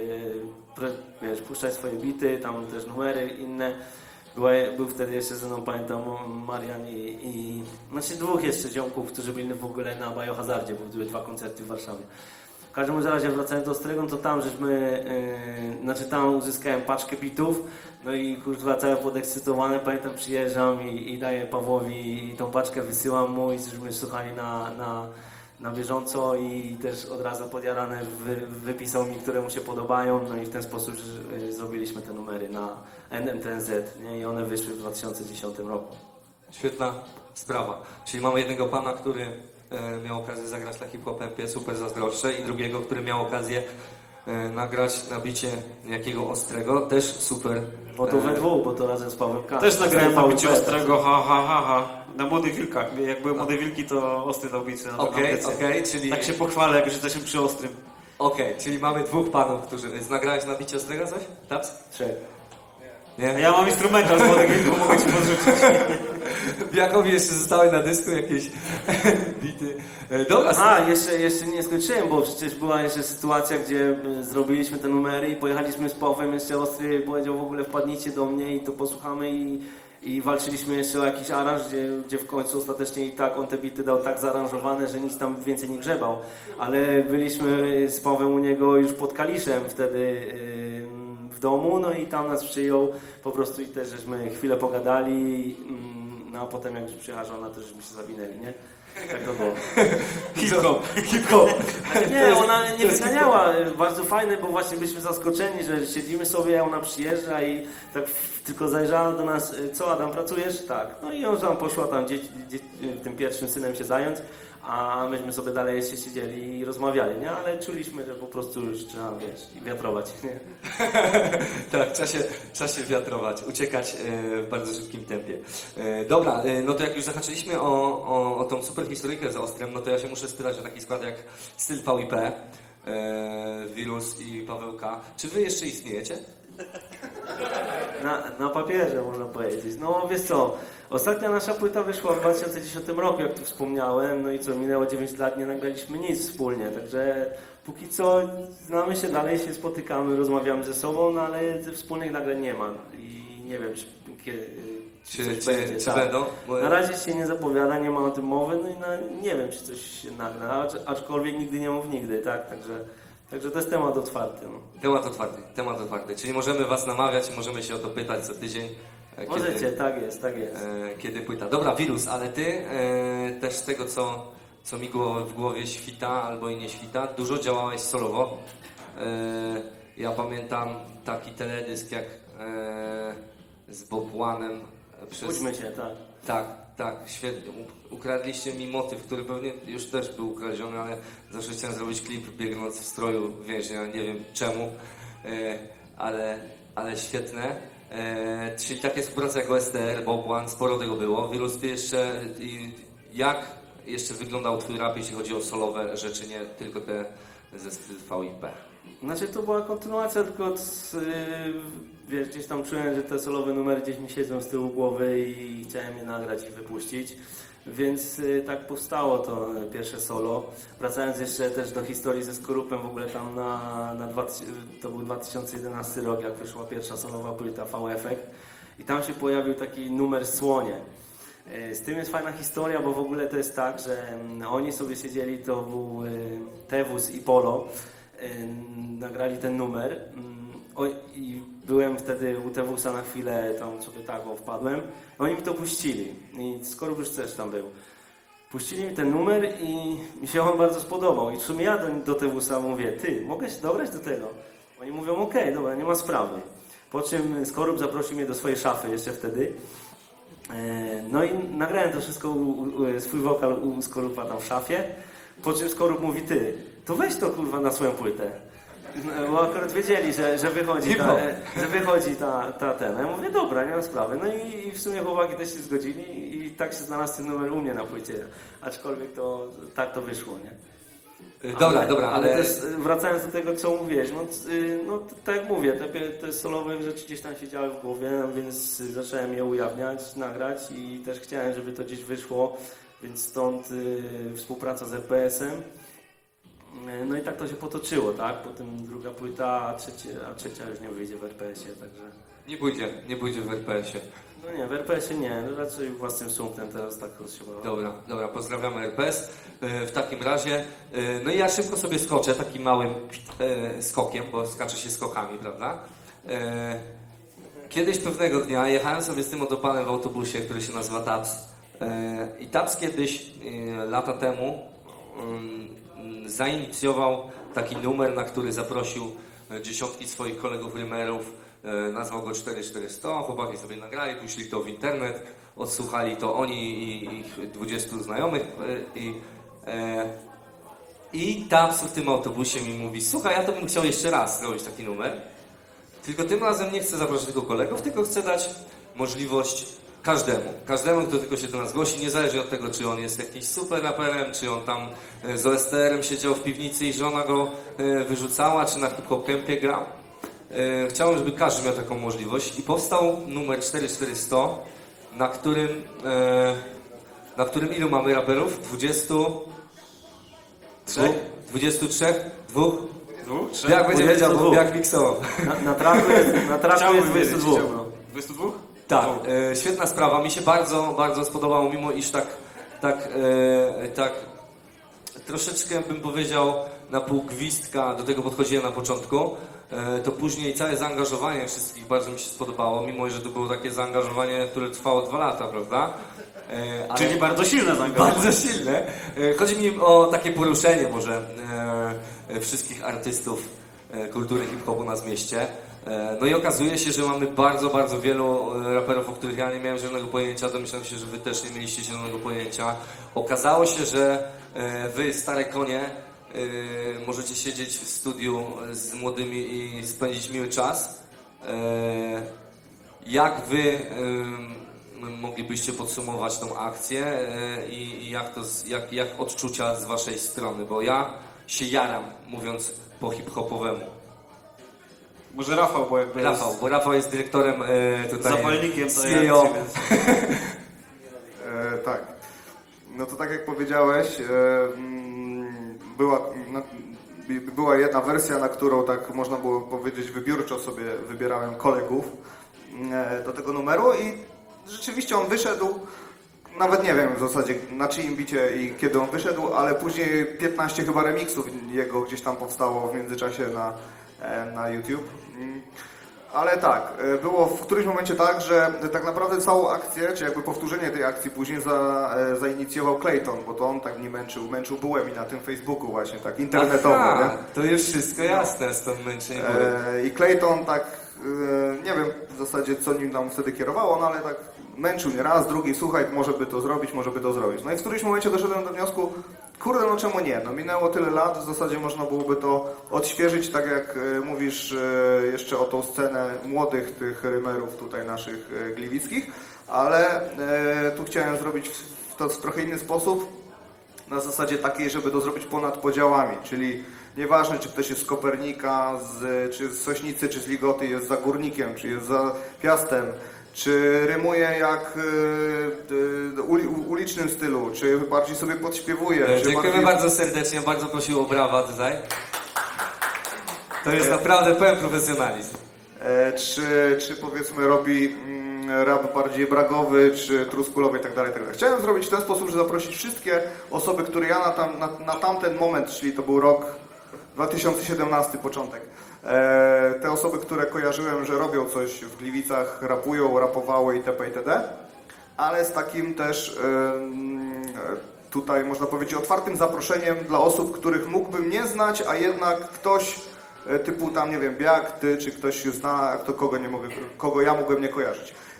wiesz, puszczać swoje bity, tam też numery inne. Był, był wtedy jeszcze ze mną, pamiętam, Marian i, i znaczy dwóch jeszcze ziomków, którzy byli w ogóle na Biohazardzie, bo były dwa koncerty w Warszawie. W każdym razie wracając do Ostrego, to tam żeśmy, yy, znaczy tam uzyskałem paczkę bitów, no i kurwa cały podekscytowany, pamiętam przyjeżdżam i, i daję Pawłowi tą paczkę, wysyłam mu i żeśmy słuchali na, na, na bieżąco i też od razu podjarany wy, wypisał mi, które mu się podobają, no i w ten sposób yy, zrobiliśmy te numery na N M T N Z, nie? I one wyszły w dwa tysiące dziesiątym roku. Świetna sprawa. Czyli mamy jednego pana, który e, miał okazję zagrać na hip-hopie, super zazdroszczę, i drugiego, który miał okazję e, nagrać na bicie jakiego Ostrego, też super. Bo to we dwóch, bo to razem z Pawłem K. Też nagrałem na bicie Ostrego, ha, ha, ha, ha. Na Młodych Wilkach. Jak były Młode Wilki, to Ostry dał bicie. Okej, okej, czyli... Tak się pochwalę, jak już jesteśmy przy Ostrym. Okej, czyli mamy dwóch panów, którzy... Nagrałeś na bicie Ostrego coś? Taps? Trzech. Nie? A ja mam instrumental z Młodych Wilków, mogę ci podrzucić. Jakowi jeszcze zostały na dysku jakieś bity. E, Dobra, A, jeszcze, jeszcze nie skończyłem, bo przecież była jeszcze sytuacja, gdzie y, zrobiliśmy te numery i pojechaliśmy z Pawłem, jeszcze Ostry powiedział w ogóle wpadnijcie do mnie i to posłuchamy i, i walczyliśmy jeszcze o jakiś aranż, gdzie, gdzie w końcu ostatecznie i tak on te bity dał tak zaaranżowane, że nic tam więcej nie grzebał. Ale byliśmy z Pawłem u niego już pod Kaliszem wtedy y, w domu, no i tam nas przyjął po prostu i też żeśmy chwilę pogadali, y, no a potem jak już przyjechała żona, to żeśmy się zawinęli, nie? Tak to było. hip-hop, hip-hop. Nie, ona nie wyganiała. Bardzo fajne, bo właśnie byliśmy zaskoczeni, że siedzimy sobie, ona przyjeżdża i tak tylko zajrzała do nas, co Adam, pracujesz? Tak. No i on tam poszła tam dzie, dzie, tym pierwszym synem się zająć, a myśmy sobie dalej jeszcze siedzieli i rozmawiali, nie? Ale czuliśmy, że po prostu już trzeba, wiesz, wiatrować, nie? Tak, trzeba się, trzeba się wiatrować, uciekać e, w bardzo szybkim tempie. E, dobra, e, no to jak już zahaczyliśmy o, o, o tą super historykę z Ostrem, no to ja się muszę spytać o taki skład jak Styl V I P, e, Wirus i Paweł K. Czy wy jeszcze istniejecie? Na, na papierze można powiedzieć. No wiesz co, ostatnia nasza płyta wyszła w dwa tysiące dziesiątym roku, jak tu wspomniałem, no i co, minęło dziewięć lat, nie nagraliśmy nic wspólnie, także póki co znamy się, dalej się spotykamy, rozmawiamy ze sobą, no ale wspólnych nagrań nie ma i nie wiem, czy, kiedy, czy, Czy, coś czy, będzie. czy tak. będą? Bo... Na razie się nie zapowiada, nie ma o tym mowy, no i na, nie wiem, czy coś się nagra, acz, aczkolwiek nigdy nie mów nigdy, tak, także... Także to jest temat otwarty. No. Temat otwarty, temat otwarty. Czyli możemy was namawiać i możemy się o to pytać co tydzień. e, Możecie, kiedy, tak jest, tak jest. e, kiedy płyta. Dobra, Wirus, ale ty e, też z tego, co, co mi głow, w głowie świta albo i nie świta, dużo działałeś solowo. E, ja pamiętam taki teledysk jak e, z Bob One'em. Przez... Budźmy się, tak. Tak, tak, świetnie. U- Ukradliście mi motyw, który pewnie już też był ukradziony, ale zawsze chciałem zrobić klip biegnąc w stroju więźnia, nie wiem czemu, e, ale, ale świetne. E, czyli takie współprace jak O S T R, Bob One, sporo tego było. Wirus, ty jeszcze, i, jak jeszcze wyglądał twój rap, jeśli chodzi o solowe rzeczy, nie tylko te ze styl V I P? Znaczy to była kontynuacja, tylko od, yy, wiesz, gdzieś tam czułem, że te solowe numery gdzieś mi siedzą z tyłu głowy i chciałem je nagrać i wypuścić. Więc yy, tak powstało to pierwsze solo. Wracając jeszcze też do historii ze Skorupem, w ogóle tam na, na dwa, to był dwa tysiące jedenasty rok, jak wyszła pierwsza solowa płyta V-Effekt i tam się pojawił taki numer Słonie. Z tym jest fajna historia, bo w ogóle to jest tak, że oni sobie siedzieli, to był Tewus i Polo, nagrali ten numer o, i byłem wtedy u Tewusa na chwilę, tam sobie tak o, wpadłem, oni mi to puścili i Skorup już też tam był. Puścili mi ten numer i mi się on bardzo spodobał i w sumie ja do, do Tewusa mówię, ty, mogę się dobrać do tego? Oni mówią, okej, okay, dobra, nie ma sprawy. Po czym Skorup zaprosił mnie do swojej szafy jeszcze wtedy. No i nagrałem to wszystko, u, u, swój wokal u Skorupa tam w szafie, po czym Skorup mówi, ty, to weź to kurwa na swoją płytę. No, bo akurat wiedzieli, że, że wychodzi, ta, że wychodzi ta, ta ten. Ja mówię, dobra, nie mam sprawy. No i, i w sumie chłopaki też się zgodzili i tak się znalazł ten numer u mnie na płycie. Aczkolwiek to tak to wyszło, nie? Dobra, ale, dobra, ale... ale... też wracając do tego, co mówiłeś, no, no tak jak mówię, te, te solowe rzeczy gdzieś tam się działy w głowie, więc zacząłem je ujawniać, nagrać i też chciałem, żeby to gdzieś wyszło, więc stąd y, współpraca z R P S-em. No i tak to się potoczyło, tak? Potem druga płyta, a trzecia, a trzecia już nie wyjdzie w R P S-ie, także... Nie pójdzie, nie pójdzie w R P S-ie. No nie, w R P S-ie nie, no raczej własnym sumptem teraz tak rozsiewałem. Dobra, dobra, pozdrawiamy R P S. W takim razie, no i ja szybko sobie skoczę takim małym skokiem, bo skacze się skokami, prawda? Kiedyś pewnego dnia jechałem sobie z tym otopanem w autobusie, który się nazywa Taps. I Taps kiedyś, lata temu, zainicjował taki numer, na który zaprosił dziesiątki swoich kolegów rymerów. Nazwał go cztery czterysta, chłopaki sobie nagrali, puścili to w internet, odsłuchali to oni i ich dwudziestu znajomych i, e, i tam w tym autobusie mi mówi, słuchaj, ja to bym chciał jeszcze raz zrobić taki numer, tylko tym razem nie chcę zapraszać tylko kolegów, tylko chcę dać możliwość każdemu, każdemu, kto tylko się do nas zgłosi, niezależnie od tego, czy on jest jakimś super raperem, czy on tam z O S T R-em siedział w piwnicy i żona go wyrzucała, czy na hip-hop campie grał. Chciałem, żeby każdy miał taką możliwość i powstał numer cztery czterysta, na którym, na którym ilu mamy raperów? dwudziestu trzech? dwudziestu trzech? Dwóch? Dwóch? Trzech? Jak będzie wiedział, bo jak miksował. Na, na traku jest, na traku jest dwudziestu dwóch. No. dwudziestu dwóch? Tak, e, świetna sprawa. Mi się bardzo, bardzo spodobało, mimo iż tak, tak, e, tak troszeczkę bym powiedział na pół gwizdka do tego podchodziłem na początku, e, to później całe zaangażowanie wszystkich bardzo mi się spodobało, mimo że to było takie zaangażowanie, które trwało dwa lata, prawda? E, ale... Czyli bardzo silne zaangażowanie. Bardzo silne. E, chodzi mi o takie poruszenie może e, wszystkich artystów e, kultury hip-hopu na mieście. No i okazuje się, że mamy bardzo, bardzo wielu raperów, o których ja nie miałem żadnego pojęcia, domyślam się, że wy też nie mieliście żadnego pojęcia. Okazało się, że wy, stare konie, możecie siedzieć w studiu z młodymi i spędzić miły czas. Jak wy moglibyście podsumować tą akcję i jak, to, jak, jak odczucia z waszej strony? Bo ja się jaram, mówiąc po hip-hopowemu. Może Rafał, bo jakby Rafał, jest... bo Rafał jest dyrektorem e, tutaj... Zapalnikiem to C E O. ja, więc... e, tak. No to tak jak powiedziałeś, e, była, na, była jedna wersja, na którą tak można było powiedzieć wybiórczo sobie wybierałem kolegów e, do tego numeru i rzeczywiście on wyszedł, nawet nie wiem w zasadzie na czyim bicie i kiedy on wyszedł, ale później piętnaście chyba remixów jego gdzieś tam powstało w międzyczasie na na YouTube. Ale tak, było w którymś momencie tak, że tak naprawdę całą akcję, czy jakby powtórzenie tej akcji później za, zainicjował Clayton, bo to on tak mnie męczył, męczył bułem i na tym Facebooku właśnie, tak internetowo. Aha, nie? to już wszystko jasne z tą męczeniem bułem. E, I Clayton tak, e, nie wiem w zasadzie co nim tam wtedy kierowało, no ale tak męczył mnie raz, drugi, słuchaj, może by to zrobić, może by to zrobić. No i w którymś momencie doszedłem do wniosku, kurde, no czemu nie? No minęło tyle lat, w zasadzie można byłoby to odświeżyć, tak jak e, mówisz e, jeszcze o tą scenę młodych tych rymerów tutaj naszych e, gliwickich, ale e, tu chciałem zrobić w, to w trochę inny sposób, na zasadzie takiej, żeby to zrobić ponad podziałami, czyli nieważne, czy ktoś jest z Kopernika, z, czy z Sośnicy, czy z Ligoty, jest za Górnikiem, czy jest za Piastem, czy rymuje jak y, uli, ulicznym stylu, czy bardziej sobie podśpiewuje. E, czy dziękujemy bardziej... bardzo serdecznie, bardzo prosił o brawa tutaj. To jest naprawdę pełen profesjonalizm. E, czy, czy powiedzmy robi mm, rap bardziej bragowy, czy truskulowy i tak dalej, tak dalej. Chciałem zrobić w ten sposób, że zaprosić wszystkie osoby, które ja na, tam, na, na tamten moment, czyli to był rok dwa tysiące siedemnasty, początek, e, te osoby, które kojarzyłem, że robią coś w Gliwicach, rapują, rapowały itp. itd., ale z takim też e, tutaj można powiedzieć otwartym zaproszeniem dla osób, których mógłbym nie znać, a jednak ktoś typu tam, nie wiem, Biak, ty, czy ktoś zna, kto, kogo, nie mogę, kogo ja mogłem nie kojarzyć.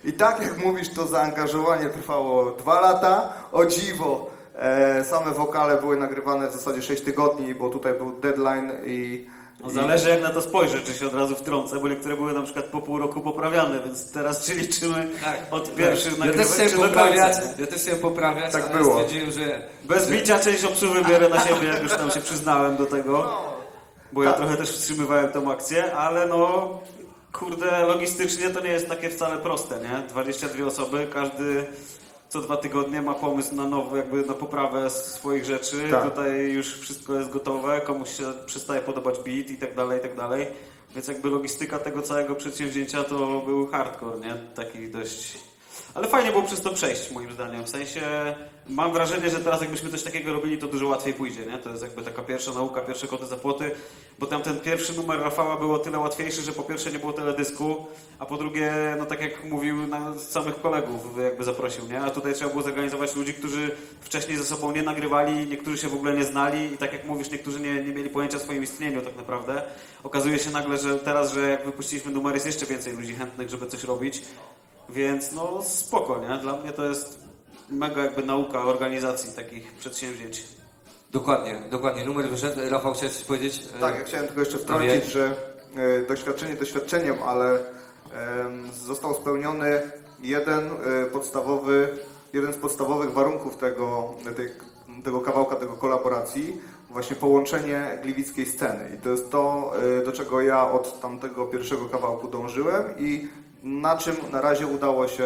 I tak jak mówisz, to zaangażowanie trwało dwa lata. O dziwo, e, same wokale były nagrywane w zasadzie sześć tygodni, bo tutaj był deadline i... No zależy jak na to spojrzeć, czy się od razu wtrącę, bo niektóre były na przykład po pół roku poprawiane, więc teraz czy liczymy od pierwszych Ja też nagrywek, chciałem czy do poprawiać, końca. ja też chciałem poprawiać, Tak ale było. stwierdziłem, że... Bez że- bicia część obsuwy biorę na siebie, jak już tam się przyznałem do tego, bo ja trochę też wstrzymywałem tą akcję, ale no kurde, logistycznie to nie jest takie wcale proste, nie? dwadzieścia dwie osoby, każdy co dwa tygodnie ma pomysł na nowo, jakby na poprawę swoich rzeczy. Tak. Tutaj już wszystko jest gotowe, komuś się przestaje podobać beat i tak dalej, i tak dalej. Więc jakby logistyka tego całego przedsięwzięcia to był hardcore, nie? Taki dość... Ale fajnie było przez to przejść, moim zdaniem. W sensie mam wrażenie, że teraz jakbyśmy coś takiego robili, to dużo łatwiej pójdzie, nie? To jest jakby taka pierwsza nauka, pierwsze koty za płoty, bo tam ten pierwszy numer Rafała był o tyle łatwiejszy, że po pierwsze nie było teledysku, a po drugie, no tak jak mówił, na samych kolegów jakby zaprosił, nie? A tutaj trzeba było zorganizować ludzi, którzy wcześniej ze sobą nie nagrywali, niektórzy się w ogóle nie znali i tak jak mówisz, niektórzy nie, nie mieli pojęcia o swoim istnieniu tak naprawdę. Okazuje się nagle, że teraz, że jak wypuściliśmy numer, jest jeszcze więcej ludzi chętnych, żeby coś robić. Więc no spoko, nie? Dla mnie to jest mega jakby nauka organizacji takich przedsięwzięć. Dokładnie, dokładnie. Numer wyszedł. Rafał, chciałeś coś powiedzieć? Tak, ja chciałem tylko jeszcze No wtrącić, wie. że e, doświadczenie doświadczeniem, ale em, został spełniony jeden e, podstawowy, jeden z podstawowych warunków tego, tej, tego kawałka, tego kolaboracji, właśnie połączenie gliwickiej sceny. I to jest to, e, do czego ja od tamtego pierwszego kawałku dążyłem i na czym na razie udało się,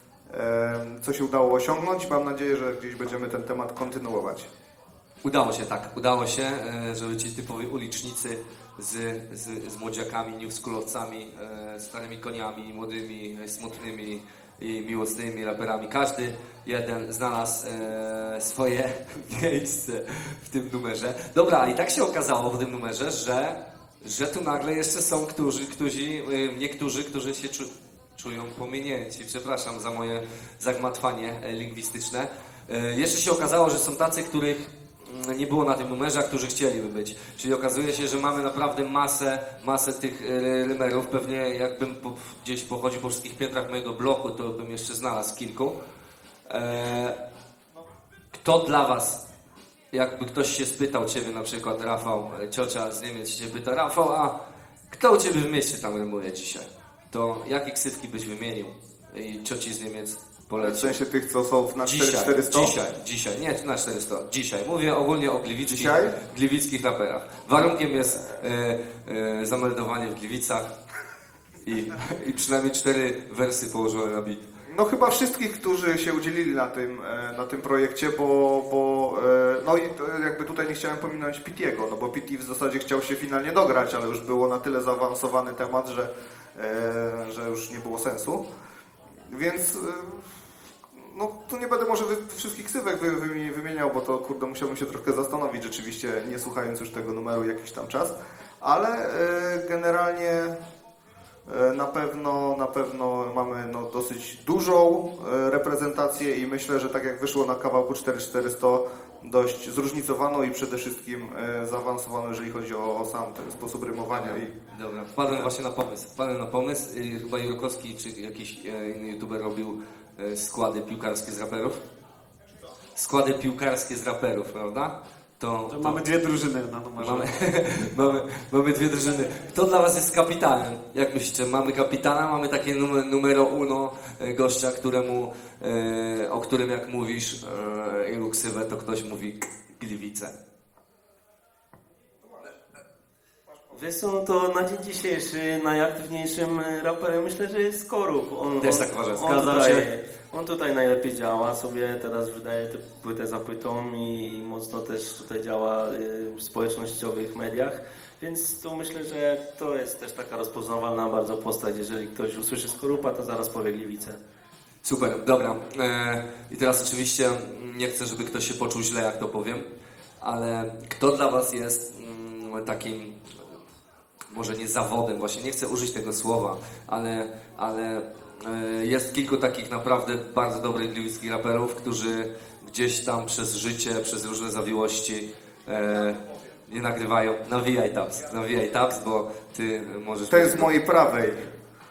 em, co się udało osiągnąć. Mam nadzieję, że gdzieś będziemy ten temat kontynuować. Udało się, tak. Udało się, e, żeby ci typowi ulicznicy z, z, z młodziakami, newschoolowcami, e, starymi koniami, młodymi, e, smutnymi i miłosnymi raperami. Każdy jeden znalazł e, swoje miejsce w tym numerze. Dobra, i tak się okazało w tym numerze, że, że tu nagle jeszcze są którzy, którzy, e, niektórzy, którzy się czu, czują pominięci. Przepraszam za moje zagmatwanie e, lingwistyczne. E, jeszcze się okazało, że są tacy, których nie było na tym numerze, a którzy chcieliby być. Czyli okazuje się, że mamy naprawdę masę, masę tych e, rymerów. Pewnie jakbym po, gdzieś pochodził po wszystkich piętrach mojego bloku, to bym jeszcze znalazł kilku. E, kto dla was, jakby ktoś się spytał ciebie, na przykład Rafał, e, ciocia z Niemiec się pyta, Rafał, a kto u ciebie w mieście tam rymuje dzisiaj? To jakie ksywki byś wymienił i cioci z Niemiec polecił? W sensie tych, co są na Dzisiaj, czterysta? dzisiaj, dzisiaj, nie na czterysta, dzisiaj. Mówię ogólnie o gliwickich, Dzisiaj? gliwickich raperach. Warunkiem jest e, e, zameldowanie w Gliwicach i, i przynajmniej cztery wersy położone na bit. No chyba wszystkich, którzy się udzielili na tym, e, na tym projekcie, bo, bo e, no i to jakby tutaj nie chciałem pominąć Pitiego, no bo Piti w zasadzie chciał się finalnie dograć, ale już było na tyle zaawansowany temat, że, e, że już nie było sensu. Więc e, no tu nie będę może wy, wszystkich ksywek wy, wy, wymieniał, bo to kurde musiałbym się trochę zastanowić rzeczywiście, nie słuchając już tego numeru jakiś tam czas, ale e, generalnie Na pewno, na pewno mamy no, dosyć dużą e, reprezentację i myślę, że tak jak wyszło na kawałku cztery czterysta, dość zróżnicowaną i przede wszystkim e, zaawansowaną, jeżeli chodzi o, o sam ten sposób rymowania. I... Dobra, wpadłem właśnie na pomysł. Wpadłem na pomysł. Y, chyba Jurkowski czy jakiś e, inny youtuber robił e, składy piłkarskie z raperów. Składy piłkarskie z raperów, prawda? To, To mamy dwie drużyny na numerze. Mamy, mamy, mamy dwie drużyny. Kto dla was jest kapitanem? Jak myślicie? Mamy kapitana, mamy takie numer, numero uno e, gościa, któremu, e, o którym jak mówisz e, i ruksywę, to ktoś mówi Gliwice. Wiesz co, no to na dzień dzisiejszy najaktywniejszym raperem myślę, że jest Skorup. On, Też on, tak uważam. on, Zgadzam tutaj, się. on tutaj najlepiej działa sobie, teraz wydaje tę płytę za płytą i mocno też tutaj działa y, w społecznościowych mediach. Więc to myślę, że to jest też taka rozpoznawalna bardzo postać. Jeżeli ktoś usłyszy Skorupa, to zaraz powie Gliwice. Super, dobra. E, I teraz oczywiście nie chcę, żeby ktoś się poczuł źle, jak to powiem, ale kto dla was jest mm, takim, może nie zawodem, właśnie nie chcę użyć tego słowa, ale, ale e, jest kilku takich naprawdę bardzo dobrych gliwickich raperów, którzy gdzieś tam przez życie, przez różne zawiłości e, nie nagrywają. Nawijaj tabs, nawijaj tabs, bo ty możesz... To jest z mojej prawej.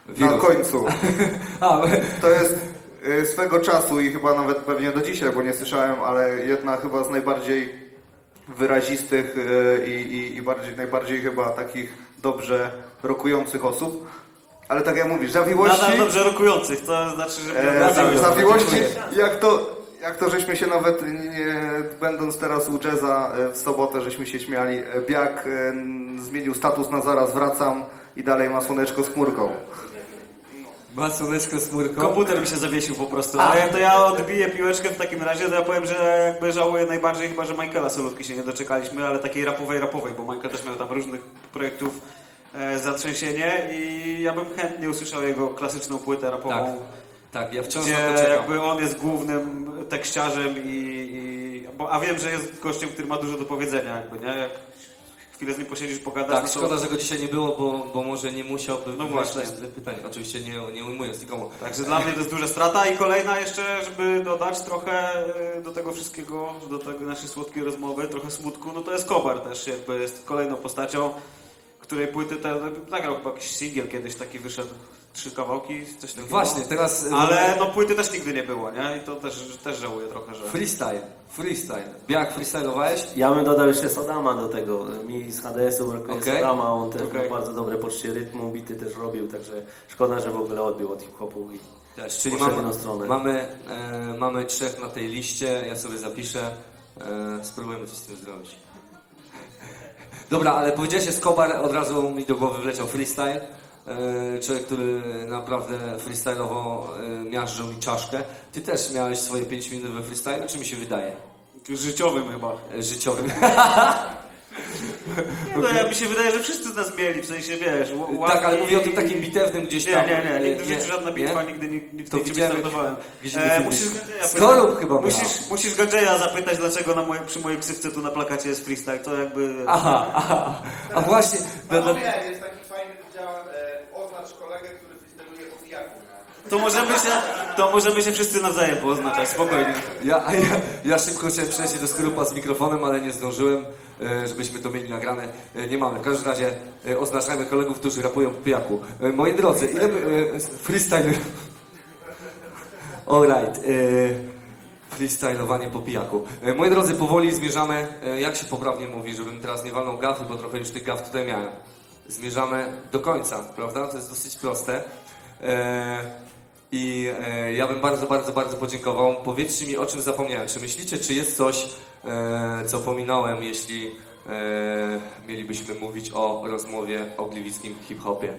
Na końcu. A, To jest y, swego czasu i chyba nawet pewnie do dzisiaj, bo nie słyszałem, ale jedna chyba z najbardziej wyrazistych y, i, i, i bardziej, najbardziej chyba takich dobrze rokujących osób. Ale tak jak mówisz, zawiłości... Nadal dobrze rokujących, to znaczy, że... E, zawiłości, jak to, jak to żeśmy się nawet, nie, będąc teraz u Jazza e, w sobotę, żeśmy się śmiali, e, Biak e, zmienił status na zaraz wracam i dalej ma słoneczko z chmurką. Ma słoneczko z chmurką. Komputer mi się zawiesił po prostu, ale to ja odbiję piłeczkę w takim razie, to ja powiem, że jakby żałuję najbardziej chyba, że Michaela Solówki się nie doczekaliśmy, ale takiej rapowej, rapowej, bo Michael też miał tam różnych projektów e, zatrzęsienie i ja bym chętnie usłyszał jego klasyczną płytę rapową. Tak, tak, ja wciąż Gdzie na to czekam. jakby on jest głównym tekściarzem i, i bo, a wiem, że jest gościem, który ma dużo do powiedzenia jakby, nie? Jak chwilę z nim posiedzisz, pogadasz. Tak, no to... szkoda, że go dzisiaj nie było, bo, bo może nie musiałby No właśnie. tyle pytań. Oczywiście nie, nie ujmując nikomu. Także dla mnie to jest duża strata i kolejna jeszcze, żeby dodać trochę y, do tego wszystkiego, do tego naszej słodkiej rozmowy, trochę smutku, no to jest Kobar też jakby jest kolejną postacią, której płyty te, nagrał chyba jakiś singiel kiedyś taki wyszedł, trzy kawałki, coś takiego. Właśnie, teraz... Ale no płyty też nigdy nie było, nie? I to też, też żałuję trochę, że... Freestyle, freestyle. Biak, freestylowałeś? Ja bym dodał jeszcze Sadama do tego. Mi z H D S-u brakuje Okej. Sadama, on też Okej. ma bardzo dobre poczucie rytmu, bity też robił, także szkoda, że w ogóle odbił od hip-hopu i Też, czyli poszedł mamy, na stronę. mamy, e, mamy trzech na tej liście, ja sobie zapiszę. E, spróbujemy coś z tym zrobić. Dobra, ale powiedziałeś Escobar, od razu mi do głowy wleciał freestyle. E, człowiek, który naprawdę freestyle'owo e, miażdżył mi czaszkę. Ty też miałeś swoje pięć minut we freestyle, czy mi się wydaje? Życiowym chyba. E, życiowym. Nie, no ja mi się wydaje, że wszyscy z nas mieli, w sensie wiesz... ł- Tak, ale łatwiej- mówię o tym takim bitewnym gdzieś Nie, tam. nie, nie, nigdy w Nie? życiu żadna bitwa, Nie? nigdy nigdy To nigdy nie widziałem- startowałem. widziałem E, film. musisz Gandzieja Skorup pytać- chyba musisz, musisz Gandzieja zapytać, dlaczego na moje, przy mojej ksywce tu na plakacie jest freestyle, to jakby... Aha, aha. A właśnie... Panowie, jest taki fajny dział, e, oznacz kolegę, który freestyluje o pijaku. To możemy się, to możemy się wszyscy nawzajem pooznaczać, spokojnie. Ja, ja, ja szybko chciałem przejść do Skorupa z mikrofonem, ale nie zdążyłem, e, żebyśmy to mieli nagrane. E, Nie mamy. W każdym razie e, oznaczamy kolegów, którzy rapują po pijaku. E, Moi drodzy, ile by, e, freestyle... Alright. E, freestylowanie po pijaku. E, Moi drodzy, powoli zmierzamy, e, jak się poprawnie mówi, żebym teraz nie walnął gafy, bo trochę już tych gaf tutaj miałem. Zmierzamy do końca, prawda? To jest dosyć proste. E, I e, ja bym bardzo, bardzo, bardzo podziękował. Powiedzcie mi, o czym zapomniałem. Czy myślicie, czy jest coś, e, co pominąłem, jeśli e, mielibyśmy mówić o rozmowie o gliwickim hip-hopie?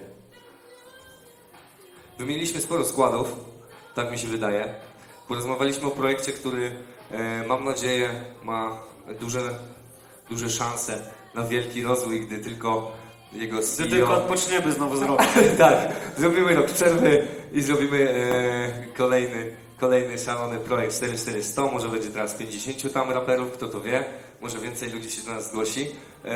Wymieniliśmy sporo składów, tak mi się wydaje. Porozmawialiśmy o projekcie, który e, mam nadzieję ma duże, duże szanse na wielki rozwój, gdy tylko jego C E O... Gdy tylko odpoczniemy znowu z roku. Tak, zrobimy rok przerwy i zrobimy e, kolejny, kolejny szalony projekt cztery cztery sto. Może będzie teraz pięćdziesięciu tam raperów, kto to wie. Może więcej ludzi się do nas zgłosi.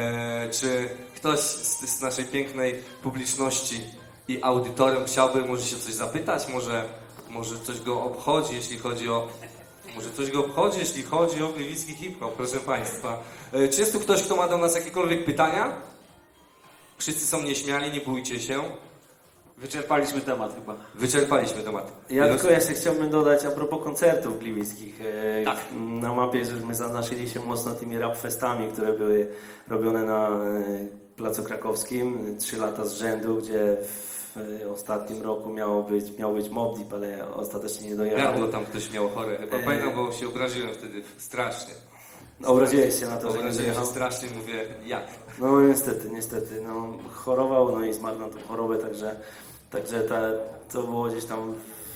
E, czy ktoś z, z naszej pięknej publiczności i audytorium chciałby może się coś zapytać? Może, może coś go obchodzi, jeśli chodzi o... Może coś go obchodzi, jeśli chodzi o gliwicki hip-hop, proszę Państwa. E, czy jest tu ktoś, kto ma do nas jakiekolwiek pytania? Wszyscy są nieśmiali, nie bójcie się. Wyczerpaliśmy temat chyba. Wyczerpaliśmy temat. Ja Roz- tylko jeszcze chciałbym dodać a propos koncertów gliwickich. E, Tak. Na mapie żeśmy zaznaczyli się mocno tymi rap festami, które były robione na e, Placu Krakowskim. Trzy lata z rzędu, gdzie w e, ostatnim roku miało być, miał być Mobb Deep, ale ostatecznie nie dojechał. Gardło tam ktoś miał chore. Chyba E, pamiętam, bo się obraziłem wtedy strasznie. Obraziłeś się na to, że nie Obraziłem się dojechał? strasznie, mówię, jak? No niestety, niestety. No, chorował, no i zmarł na tą chorobę, także, także ta, to było gdzieś tam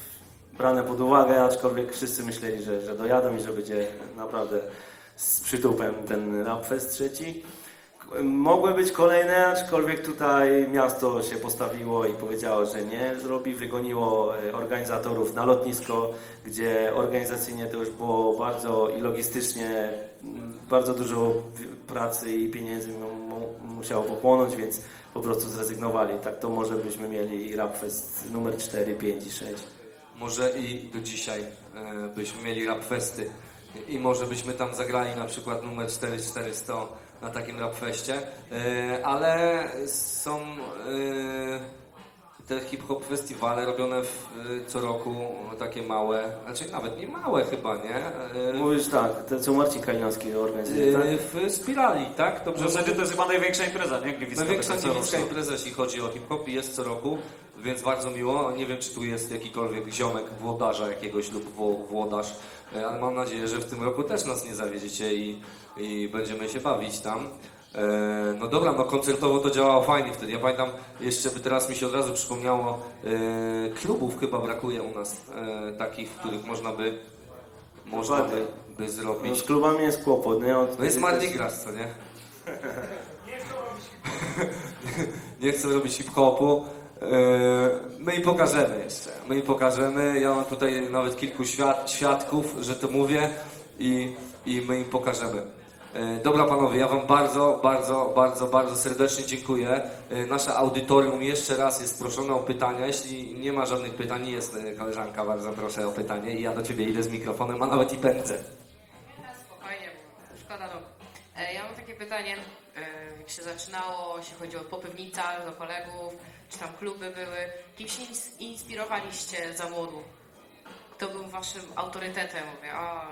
brane pod uwagę, aczkolwiek wszyscy myśleli, że, że dojadą i że będzie naprawdę z przytupem ten Rap Fest trzeci. Mogły być kolejne, aczkolwiek tutaj miasto się postawiło i powiedziało, że nie zrobi, wygoniło e, organizatorów na lotnisko, gdzie organizacyjnie to już było bardzo i logistycznie m, bardzo dużo wi- pracy i pieniędzy mu, mu, musiało pochłonąć, więc po prostu zrezygnowali. Tak to może byśmy mieli Rap Fest numer cztery, pięć i sześć. Może i do dzisiaj e, byśmy mieli rap festy. I może byśmy tam zagrali na przykład numer cztery cztery sto na takim rap feście. E, ale są... E, te hip-hop festiwale robione w, y, co roku, takie małe, znaczy nawet nie małe chyba, nie? Y, Mówisz tak, to co Marcin Kalinowski organizuje, tak? y, w Spirali, tak? Dobrze W zasadzie mówię? to jest chyba największa impreza, nie? Gliwicka, Największa taka gliwicka coroczna. impreza, jeśli chodzi o hip-hop, jest co roku, więc bardzo miło. Nie wiem, czy tu jest jakikolwiek ziomek włodarza jakiegoś lub wło- włodarz, e, ale mam nadzieję, że w tym roku też nas nie zawiedziecie i, i będziemy się bawić tam. E, no dobra, no koncertowo to działało fajnie wtedy. Ja pamiętam, jeszcze by teraz mi się od razu przypomniało, e, klubów chyba brakuje u nas, e, takich, w których można by, można by, by No, zrobić. z klubami jest kłopot, nie? Od No jest Mardi Gras, co nie? Nie chcę robić hip-hopu. Yy, My im pokażemy jeszcze. My im pokażemy. Ja mam tutaj nawet kilku świad świadków, że to mówię i, i my im pokażemy. Yy, Dobra panowie, ja wam bardzo, bardzo, bardzo, bardzo serdecznie dziękuję. Yy, Nasze audytorium jeszcze raz jest proszone o pytania. Jeśli nie ma żadnych pytań, jest yy, koleżanka, bardzo proszę o pytanie i ja do ciebie idę z mikrofonem, a nawet i pędzę. Spokojnie, bo szkoda rok. E, Ja mam takie pytanie, e, jak się zaczynało, jeśli chodzi o popywnica, do kolegów, czy tam kluby były, kim się ins- inspirowaliście za młodu? Kto był waszym autorytetem? Mówię, a...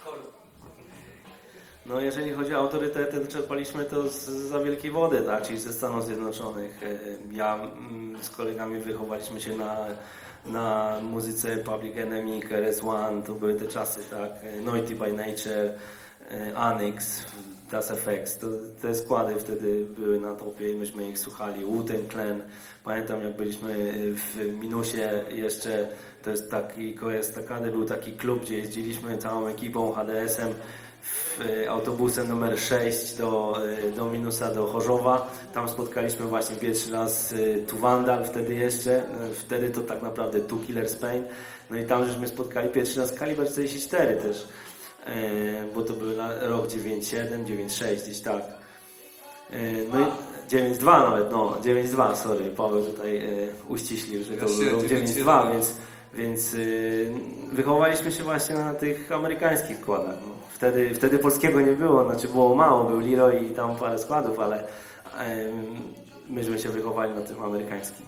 No jeżeli chodzi o autorytety, to czerpaliśmy to z, za wielkiej wody, tak, czyli ze Stanów Zjednoczonych. E, Ja mm, z kolegami wychowaliśmy się na, na muzyce Public Enemy, K R S One, to były te czasy, tak, e, Naughty by Nature, e, Onyx, Das F X, to, te składy wtedy były na topie i myśmy ich słuchali, Wu-Tang Clan. Pamiętam jak byliśmy w Minusie jeszcze, to jest taki, K S T K D był taki klub, gdzie jeździliśmy całą ekipą H D S em w autobusem numer sześć do, do Minusa, do Chorzowa. Tam spotkaliśmy właśnie pierwszy raz Tu Vandal, wtedy jeszcze, wtedy to tak naprawdę Tu Killer Spain. No i tam żeśmy spotkali pierwszy raz Kaliber czterdzieści cztery też, bo to był rok dziewięćdziesiąt siedem, dziewięćdziesiąt sześć, gdzieś tak. No i dziewięćdziesiąt dwa nawet, no, dziewięćdziesiąt dwa, sorry, Paweł tutaj uściślił, że to Ja się był dziewięćdziesiąt dziewięćdziesiąt dwa, więc, więc yy, wychowaliśmy się właśnie na tych amerykańskich składach. No. Wtedy, wtedy polskiego nie było, znaczy było mało, był Leroy i tam parę składów, ale yy, myśmy się wychowali na tym amerykańskim.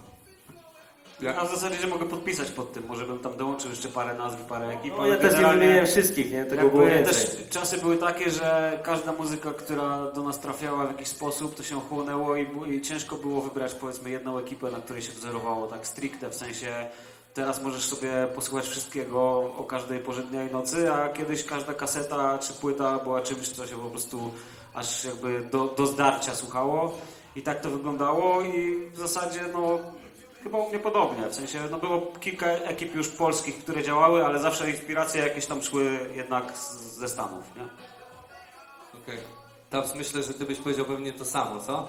Ja w zasadzie, że mogę podpisać pod tym, może bym tam dołączył jeszcze parę nazw, parę ekip. No, ja też nie wymieniłem wszystkich, nie? Tego było więcej. Też czasy były takie, że każda muzyka, która do nas trafiała w jakiś sposób, to się chłonęło i, i ciężko było wybrać powiedzmy jedną ekipę, na której się wzorowało tak stricte, w sensie teraz możesz sobie posłuchać wszystkiego o każdej porze dnia i nocy, a kiedyś każda kaseta czy płyta była czymś, co się po prostu aż jakby do, do zdarcia słuchało i tak to wyglądało i w zasadzie no chyba u mnie podobnie, w sensie no było kilka ekip już polskich, które działały, ale zawsze inspiracje jakieś tam szły jednak z, ze Stanów, nie? Okej. Okay. Taps, myślę, że ty byś powiedział pewnie to samo, co?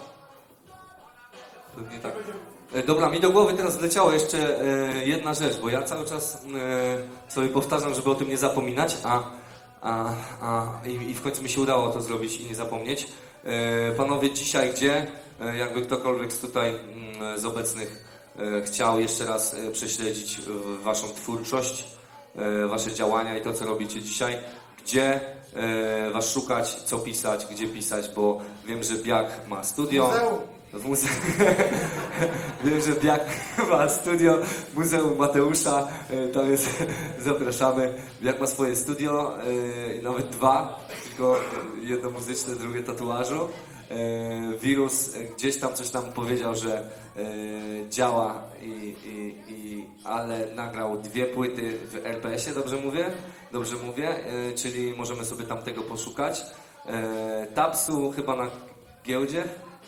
Pewnie tak. E, dobra, mi do głowy teraz wleciała jeszcze e, jedna rzecz, bo ja cały czas e, sobie powtarzam, żeby o tym nie zapominać, a, a, a i, i w końcu mi się udało to zrobić i nie zapomnieć. E, panowie, dzisiaj gdzie? E, jakby ktokolwiek z tutaj m, z obecnych e, chciał jeszcze raz e, prześledzić e, waszą twórczość, e, wasze działania i to, co robicie dzisiaj, gdzie e, was szukać, co pisać, gdzie pisać, bo wiem, że Biak ma studio. Muzeum. W muzeum. Wiem, że Biak ma studio w Muzeum Mateusza, e, tam jest, zapraszamy. Biak ma swoje studio, e, nawet dwa, tylko jedno muzyczne, drugie tatuażu. E, Wirus e, gdzieś tam coś tam powiedział, że e, działa, i, i, i, ale nagrał dwie płyty w R P S ie, dobrze mówię? Dobrze mówię, e, czyli możemy sobie tam tego poszukać. E, Tapsu chyba na giełdzie.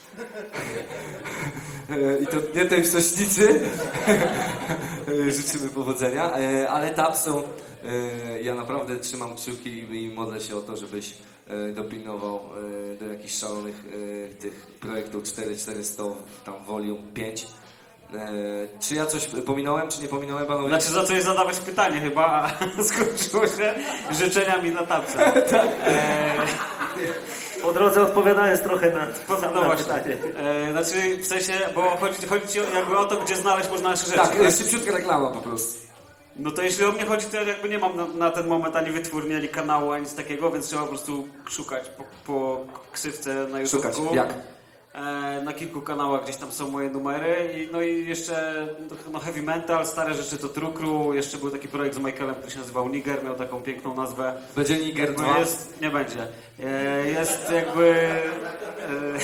I to nie tej w Sośnicy. Życzymy powodzenia, ale Tapsu, ja naprawdę trzymam kciuki i modlę się o to, żebyś dopilnował do jakichś szalonych tych projektów cztery czterysta, tam volume pięć. Czy ja coś pominąłem, czy nie pominąłem, panowie? Znaczy zacząłeś zadawać pytanie chyba, a skończyło się życzeniami na Tapsa. Tak. Po drodze odpowiadając trochę na, No na właśnie. pytanie. E, znaczy w sensie, bo chodzi, chodzi ci jakby o to, gdzie znaleźć można nasze rzeczy. Tak, szybciutka reklama po prostu. No to jeśli o mnie chodzi, to ja jakby nie mam na, na ten moment ani wytwórni, ani kanału, ani nic takiego, więc trzeba po prostu szukać po, po ksywce na Szukać, YouTube'ku. jak? E, na kilku kanałach gdzieś tam są moje numery. I, no i jeszcze no, heavy metal, stare rzeczy to True Crew. Jeszcze był taki projekt z Michaelem, który się nazywał Niger, miał taką piękną nazwę. Będzie Niger Jakby dwa? Jest, nie będzie. E, jest jakby... E,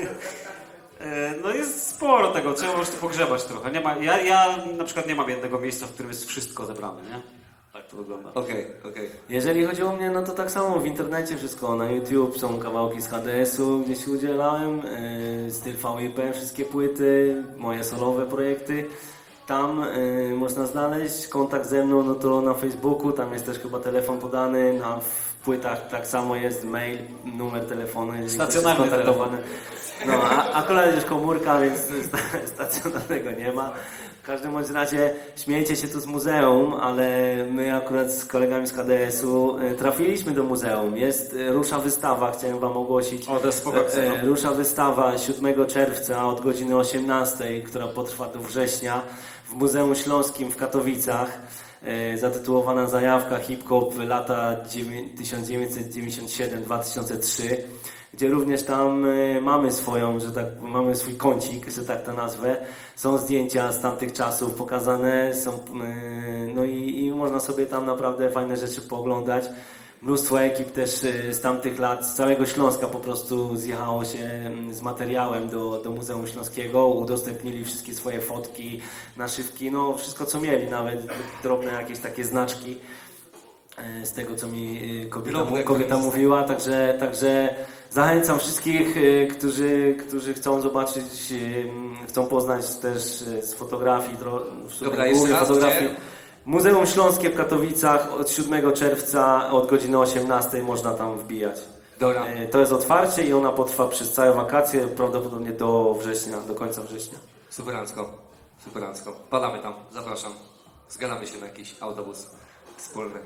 e, no jest sporo tego, trzeba po prostu pogrzebać trochę. Nie ma, ja, ja na przykład nie mam jednego miejsca, w którym jest wszystko zebrane, nie? Tak to wygląda. Okej, okej. Jeżeli chodzi o mnie, no to tak samo w internecie wszystko, na YouTube są kawałki z H D S-u, gdzie się udzielałem, yy, styl V I P, wszystkie płyty, moje solowe projekty. Tam yy, można znaleźć kontakt ze mną, no to na Facebooku, tam jest też chyba telefon podany, na w płytach tak samo jest mail, numer telefonu, jeżeli ktoś jest Stacjonarny kontaktowany. No, a akurat już komórka, więc stacjonarnego nie ma. W każdym bądź razie śmiejecie się tu z muzeum, ale my akurat z kolegami z H D S-u e, trafiliśmy do muzeum. Jest, e, rusza wystawa, chciałem wam ogłosić. O, to jest spoko, E, e, rusza wystawa siódmego czerwca od godziny osiemnastej, która potrwa do września w Muzeum Śląskim w Katowicach. E, zatytułowana Zajawka hip-hop lata tysiąc dziewięćset dziewięćdziesiąt siedem do dwa tysiące trzeciego. Gdzie również tam y, mamy swoją, że tak, mamy swój kącik, że tak to nazwę. Są zdjęcia z tamtych czasów pokazane, są, y, no i, i można sobie tam naprawdę fajne rzeczy pooglądać. Mnóstwo ekip też y, z tamtych lat, z całego Śląska po prostu zjechało się y, z materiałem do, do Muzeum Śląskiego, udostępnili wszystkie swoje fotki, naszywki, no wszystko co mieli, nawet drobne jakieś takie znaczki. Z tego, co mi kobieta, kobieta mówiła, także, także zachęcam wszystkich, którzy, którzy chcą zobaczyć, chcą poznać też z fotografii, Dobra, jeszcze raz, fotografii. gdzie? Muzeum Śląskie w Katowicach od siódmego czerwca od godziny osiemnastej można tam wbijać. Dobra. To jest otwarcie i ona potrwa przez całe wakacje, prawdopodobnie do września, do końca września. Superancko, superancko. Padamy tam, zapraszam. Zgadamy się na jakiś autobus wspólny.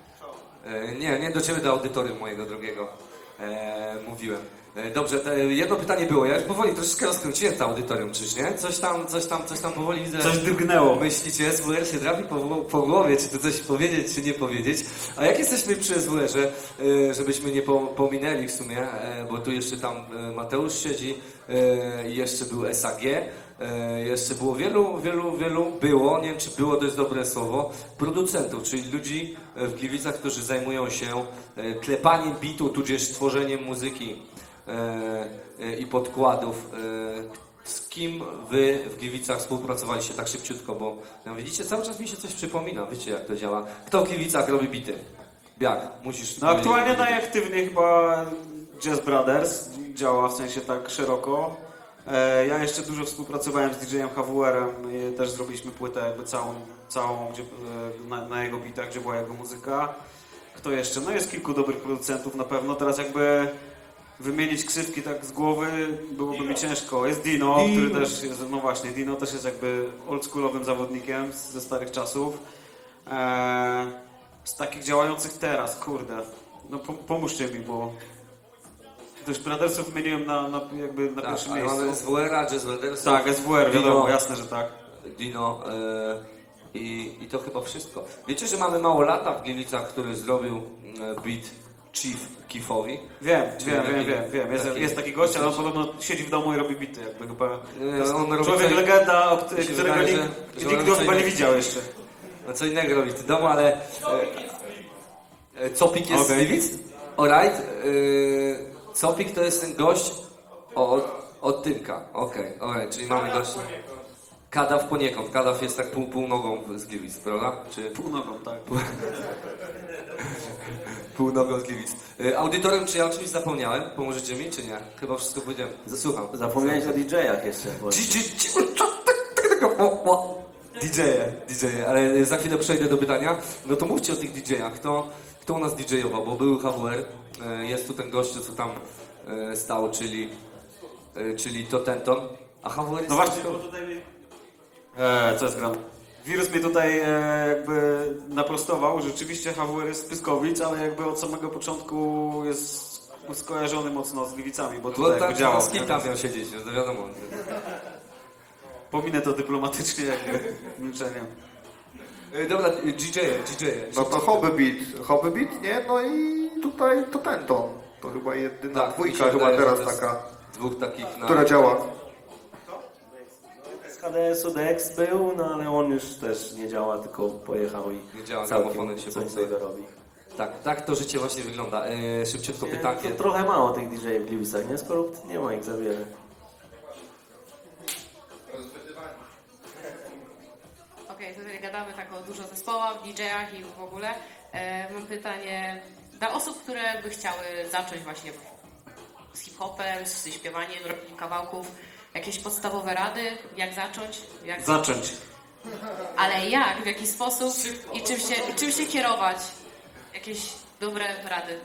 E, nie, nie do ciebie, do audytorium mojego drogiego. E, mówiłem. E, dobrze, te, jedno pytanie było. Ja już powoli troszeczkę rozkręciłem to audytorium, czyż nie? Coś tam, coś tam, coś tam powoli widzę. Coś drgnęło. Myślicie, S W R się trafi po, po głowie, czy to coś powiedzieć, czy nie powiedzieć. A jak jesteśmy przy S W R-ze, e, żebyśmy nie po, pominęli w sumie, e, bo tu jeszcze tam e, Mateusz siedzi, e, jeszcze był S A G. E, jeszcze było wielu, wielu, wielu, było, nie wiem czy było to jest dobre słowo, producentów, czyli ludzi w Gliwicach, którzy zajmują się e, klepaniem bitu, tudzież tworzeniem muzyki e, e, i podkładów. E, z kim wy w Gliwicach współpracowaliście tak szybciutko, bo no, widzicie, cały czas mi się coś przypomina, wiecie jak to działa. Kto w Gliwicach robi bity? Jak? Musisz... No aktualnie najaktywniej chyba Jazz Brothers działa w sensie tak szeroko. Ja jeszcze dużo współpracowałem z D J-em H W R-em i też zrobiliśmy płytę jakby całą, całą gdzie, na, na jego bitach, gdzie była jego muzyka. Kto jeszcze? No jest kilku dobrych producentów na pewno. Teraz jakby wymienić ksywki tak z głowy byłoby mi ciężko. Jest Dino, Dino, który też jest, no właśnie, Dino też jest jakby oldschoolowym zawodnikiem ze starych czasów. Eee, z takich działających teraz, kurde. No po, pomóżcie mi, bo... Też Brothersów wymieniłem na, na, jakby na tak, pierwszym miejscu. miejscu. S W R-a, Jazz Brothersów. Tak, S W R, wiadomo, Dino, jasne, że tak. Dino e, i, i to chyba wszystko. Wiecie, że mamy mało lata w Gliwicach, który zrobił e, beat Chief Keefowi? Wiem, Czyli wiem, taki, wiem, wiem, wiem. Jest taki, jest taki gość, ale on podobno siedzi w domu i robi bity, jakby chyba. Nie, on robi człowiek coś- legenda, o mi którego się wydaje, nikt, że- że nikt on go robi chyba coś nie innego. widział jeszcze. No co innego robi w domu, ale... E, e, Copik jest Okej. z Gliwic? Alright. E, Copik to jest ten gość od, od Tymka. Okej, okay, alright, czyli mamy gościa. Kadaw poniekąd. Kadaw jest tak pół, pół nogą z Gliwic, prawda? Czy... Pół nogą, tak. Pół nogą z Gliwic. E, audytorium, czy ja o czymś zapomniałem? Pomożecie mi, czy nie? Chyba wszystko powiedziałem. Słucham. Zapomniałeś o D J-ach jeszcze. bo- D J-e, D J-e, ale za chwilę przejdę do pytania. No to mówcie o tych D J-ach. Kto, kto u nas D J-ował? Bo był H W R, e, jest tu ten gościu, co tam e, stał, czyli, e, czyli to Tenton. A H W R jest... No właśnie, bo tutaj mi... Eee, co jest gram? Wirus mnie tutaj e, jakby naprostował. Rzeczywiście H W R jest z Pyskowic, ale jakby od samego początku jest skojarzony mocno z Gliwicami, bo Bo tutaj tak, jakby działał. z kim tam miał siedzieć, no to wiadomo. Pominę to dyplomatycznie jakby milczeniem. E, dobra, D J-e, D J-e. No to Hobby Beat, Hobby Beat, nie? No i tutaj to Tenton. To chyba jedyna Tak, mi się dwójka chyba wydaje, że teraz to jest- taka. dwóch takich na... Która działa? Z H D S-u Dex był, no ale on już też nie działa, tylko pojechał i Nie działa, całkiem gramofony się coś popsuje. innego robi. Tak, tak to życie właśnie wygląda. Yy, szybciutko pytanie. To trochę mało tych D J-ów w Gliwicach, nie? Skoro nie ma ich za wiele. Okej, tutaj gadamy tak o dużo zespołach, D J-ach i w ogóle. E, mam pytanie dla osób, które by chciały zacząć właśnie z hip-hopem, z śpiewaniem, robieniem kawałków. Jakieś podstawowe rady, jak zacząć? Jak... Zacząć. Ale jak, w jaki sposób i czym się, i czym się kierować? Jakieś dobre rady.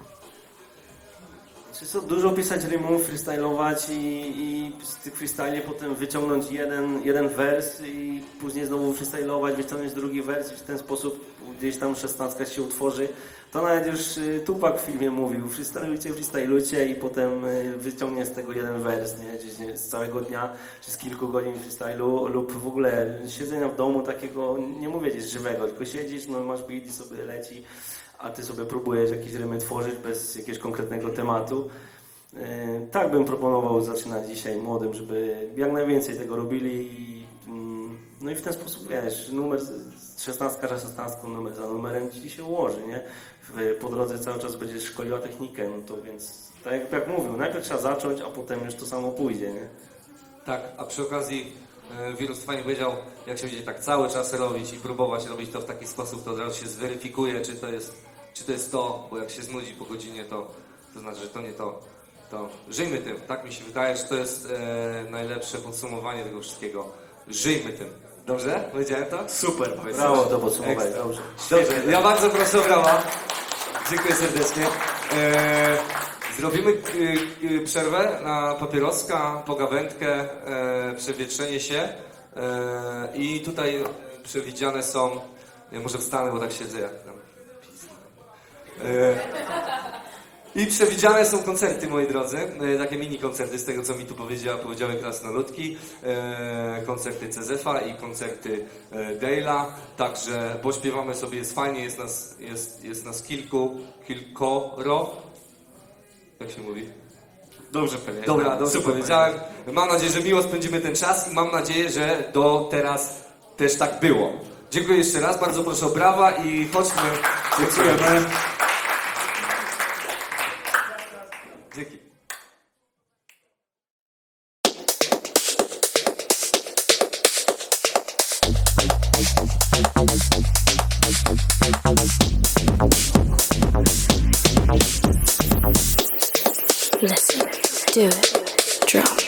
Czy co, dużo pisać rymów, freestylować i, i z tych freestyli potem wyciągnąć jeden, jeden wers i później znowu freestylować, wyciągnąć drugi wers i w ten sposób gdzieś tam szesnastka się utworzy. To nawet już y, Tupac w filmie mówił, freestylujcie, freestylujcie i potem y, wyciągnie z tego jeden wers, nie? Gdzieś, nie, z całego dnia, czy z kilku godzin freestylu lub w ogóle siedzenia w domu takiego, nie mówię gdzieś żywego, tylko siedzisz, no masz beat i sobie leci, a ty sobie próbujesz jakieś rymy tworzyć bez jakiegoś konkretnego tematu. Yy, tak bym proponował zaczynać dzisiaj młodym, żeby jak najwięcej tego robili i, yy, no i w ten sposób, wiesz, numer szesnastka za szesnastką, numer za numerem ci się ułoży, nie? W, po drodze cały czas będziesz szkoliła technikę, no to więc tak jak, jak mówił, najpierw trzeba zacząć, a potem już to samo pójdzie, nie? Tak, a przy okazji e, Wirus fajnie powiedział, jak się będzie tak cały czas robić i próbować robić to w taki sposób, to od razu się zweryfikuje, czy to jest, czy to, jest to, bo jak się znudzi po godzinie, to, to znaczy, że to nie to. To żyjmy tym, tak mi się wydaje, że to jest e, najlepsze podsumowanie tego wszystkiego. Żyjmy tym. Dobrze? Powiedziałem to? Super, brawo, to podsumowałeś, Ekstra. dobrze. Dobrze, ja bardzo proszę o brawa. Dziękuję serdecznie. E, zrobimy e, e, przerwę na papieroska, pogawędkę, e, przewietrzenie się e, i tutaj przewidziane są, ja może wstanę, bo tak siedzę jak tam. E, I przewidziane są koncerty, moi drodzy, e, takie mini koncerty z tego, co mi tu powiedziała, powiedziały krasnoludki, e, koncerty Cezefa i koncerty e, Dale'a, także pośpiewamy sobie, jest fajnie, jest nas, jest, jest nas kilku, kilkoro, jak się mówi? Dobrze powiedziałem. Dobra, dobrze Super powiedziałem. Mam nadzieję, że miło spędzimy ten czas i mam nadzieję, że do teraz też tak było. Dziękuję jeszcze raz, bardzo proszę o brawa i chodźmy. Dziękujemy. Dzięki. Listen, do it, drop.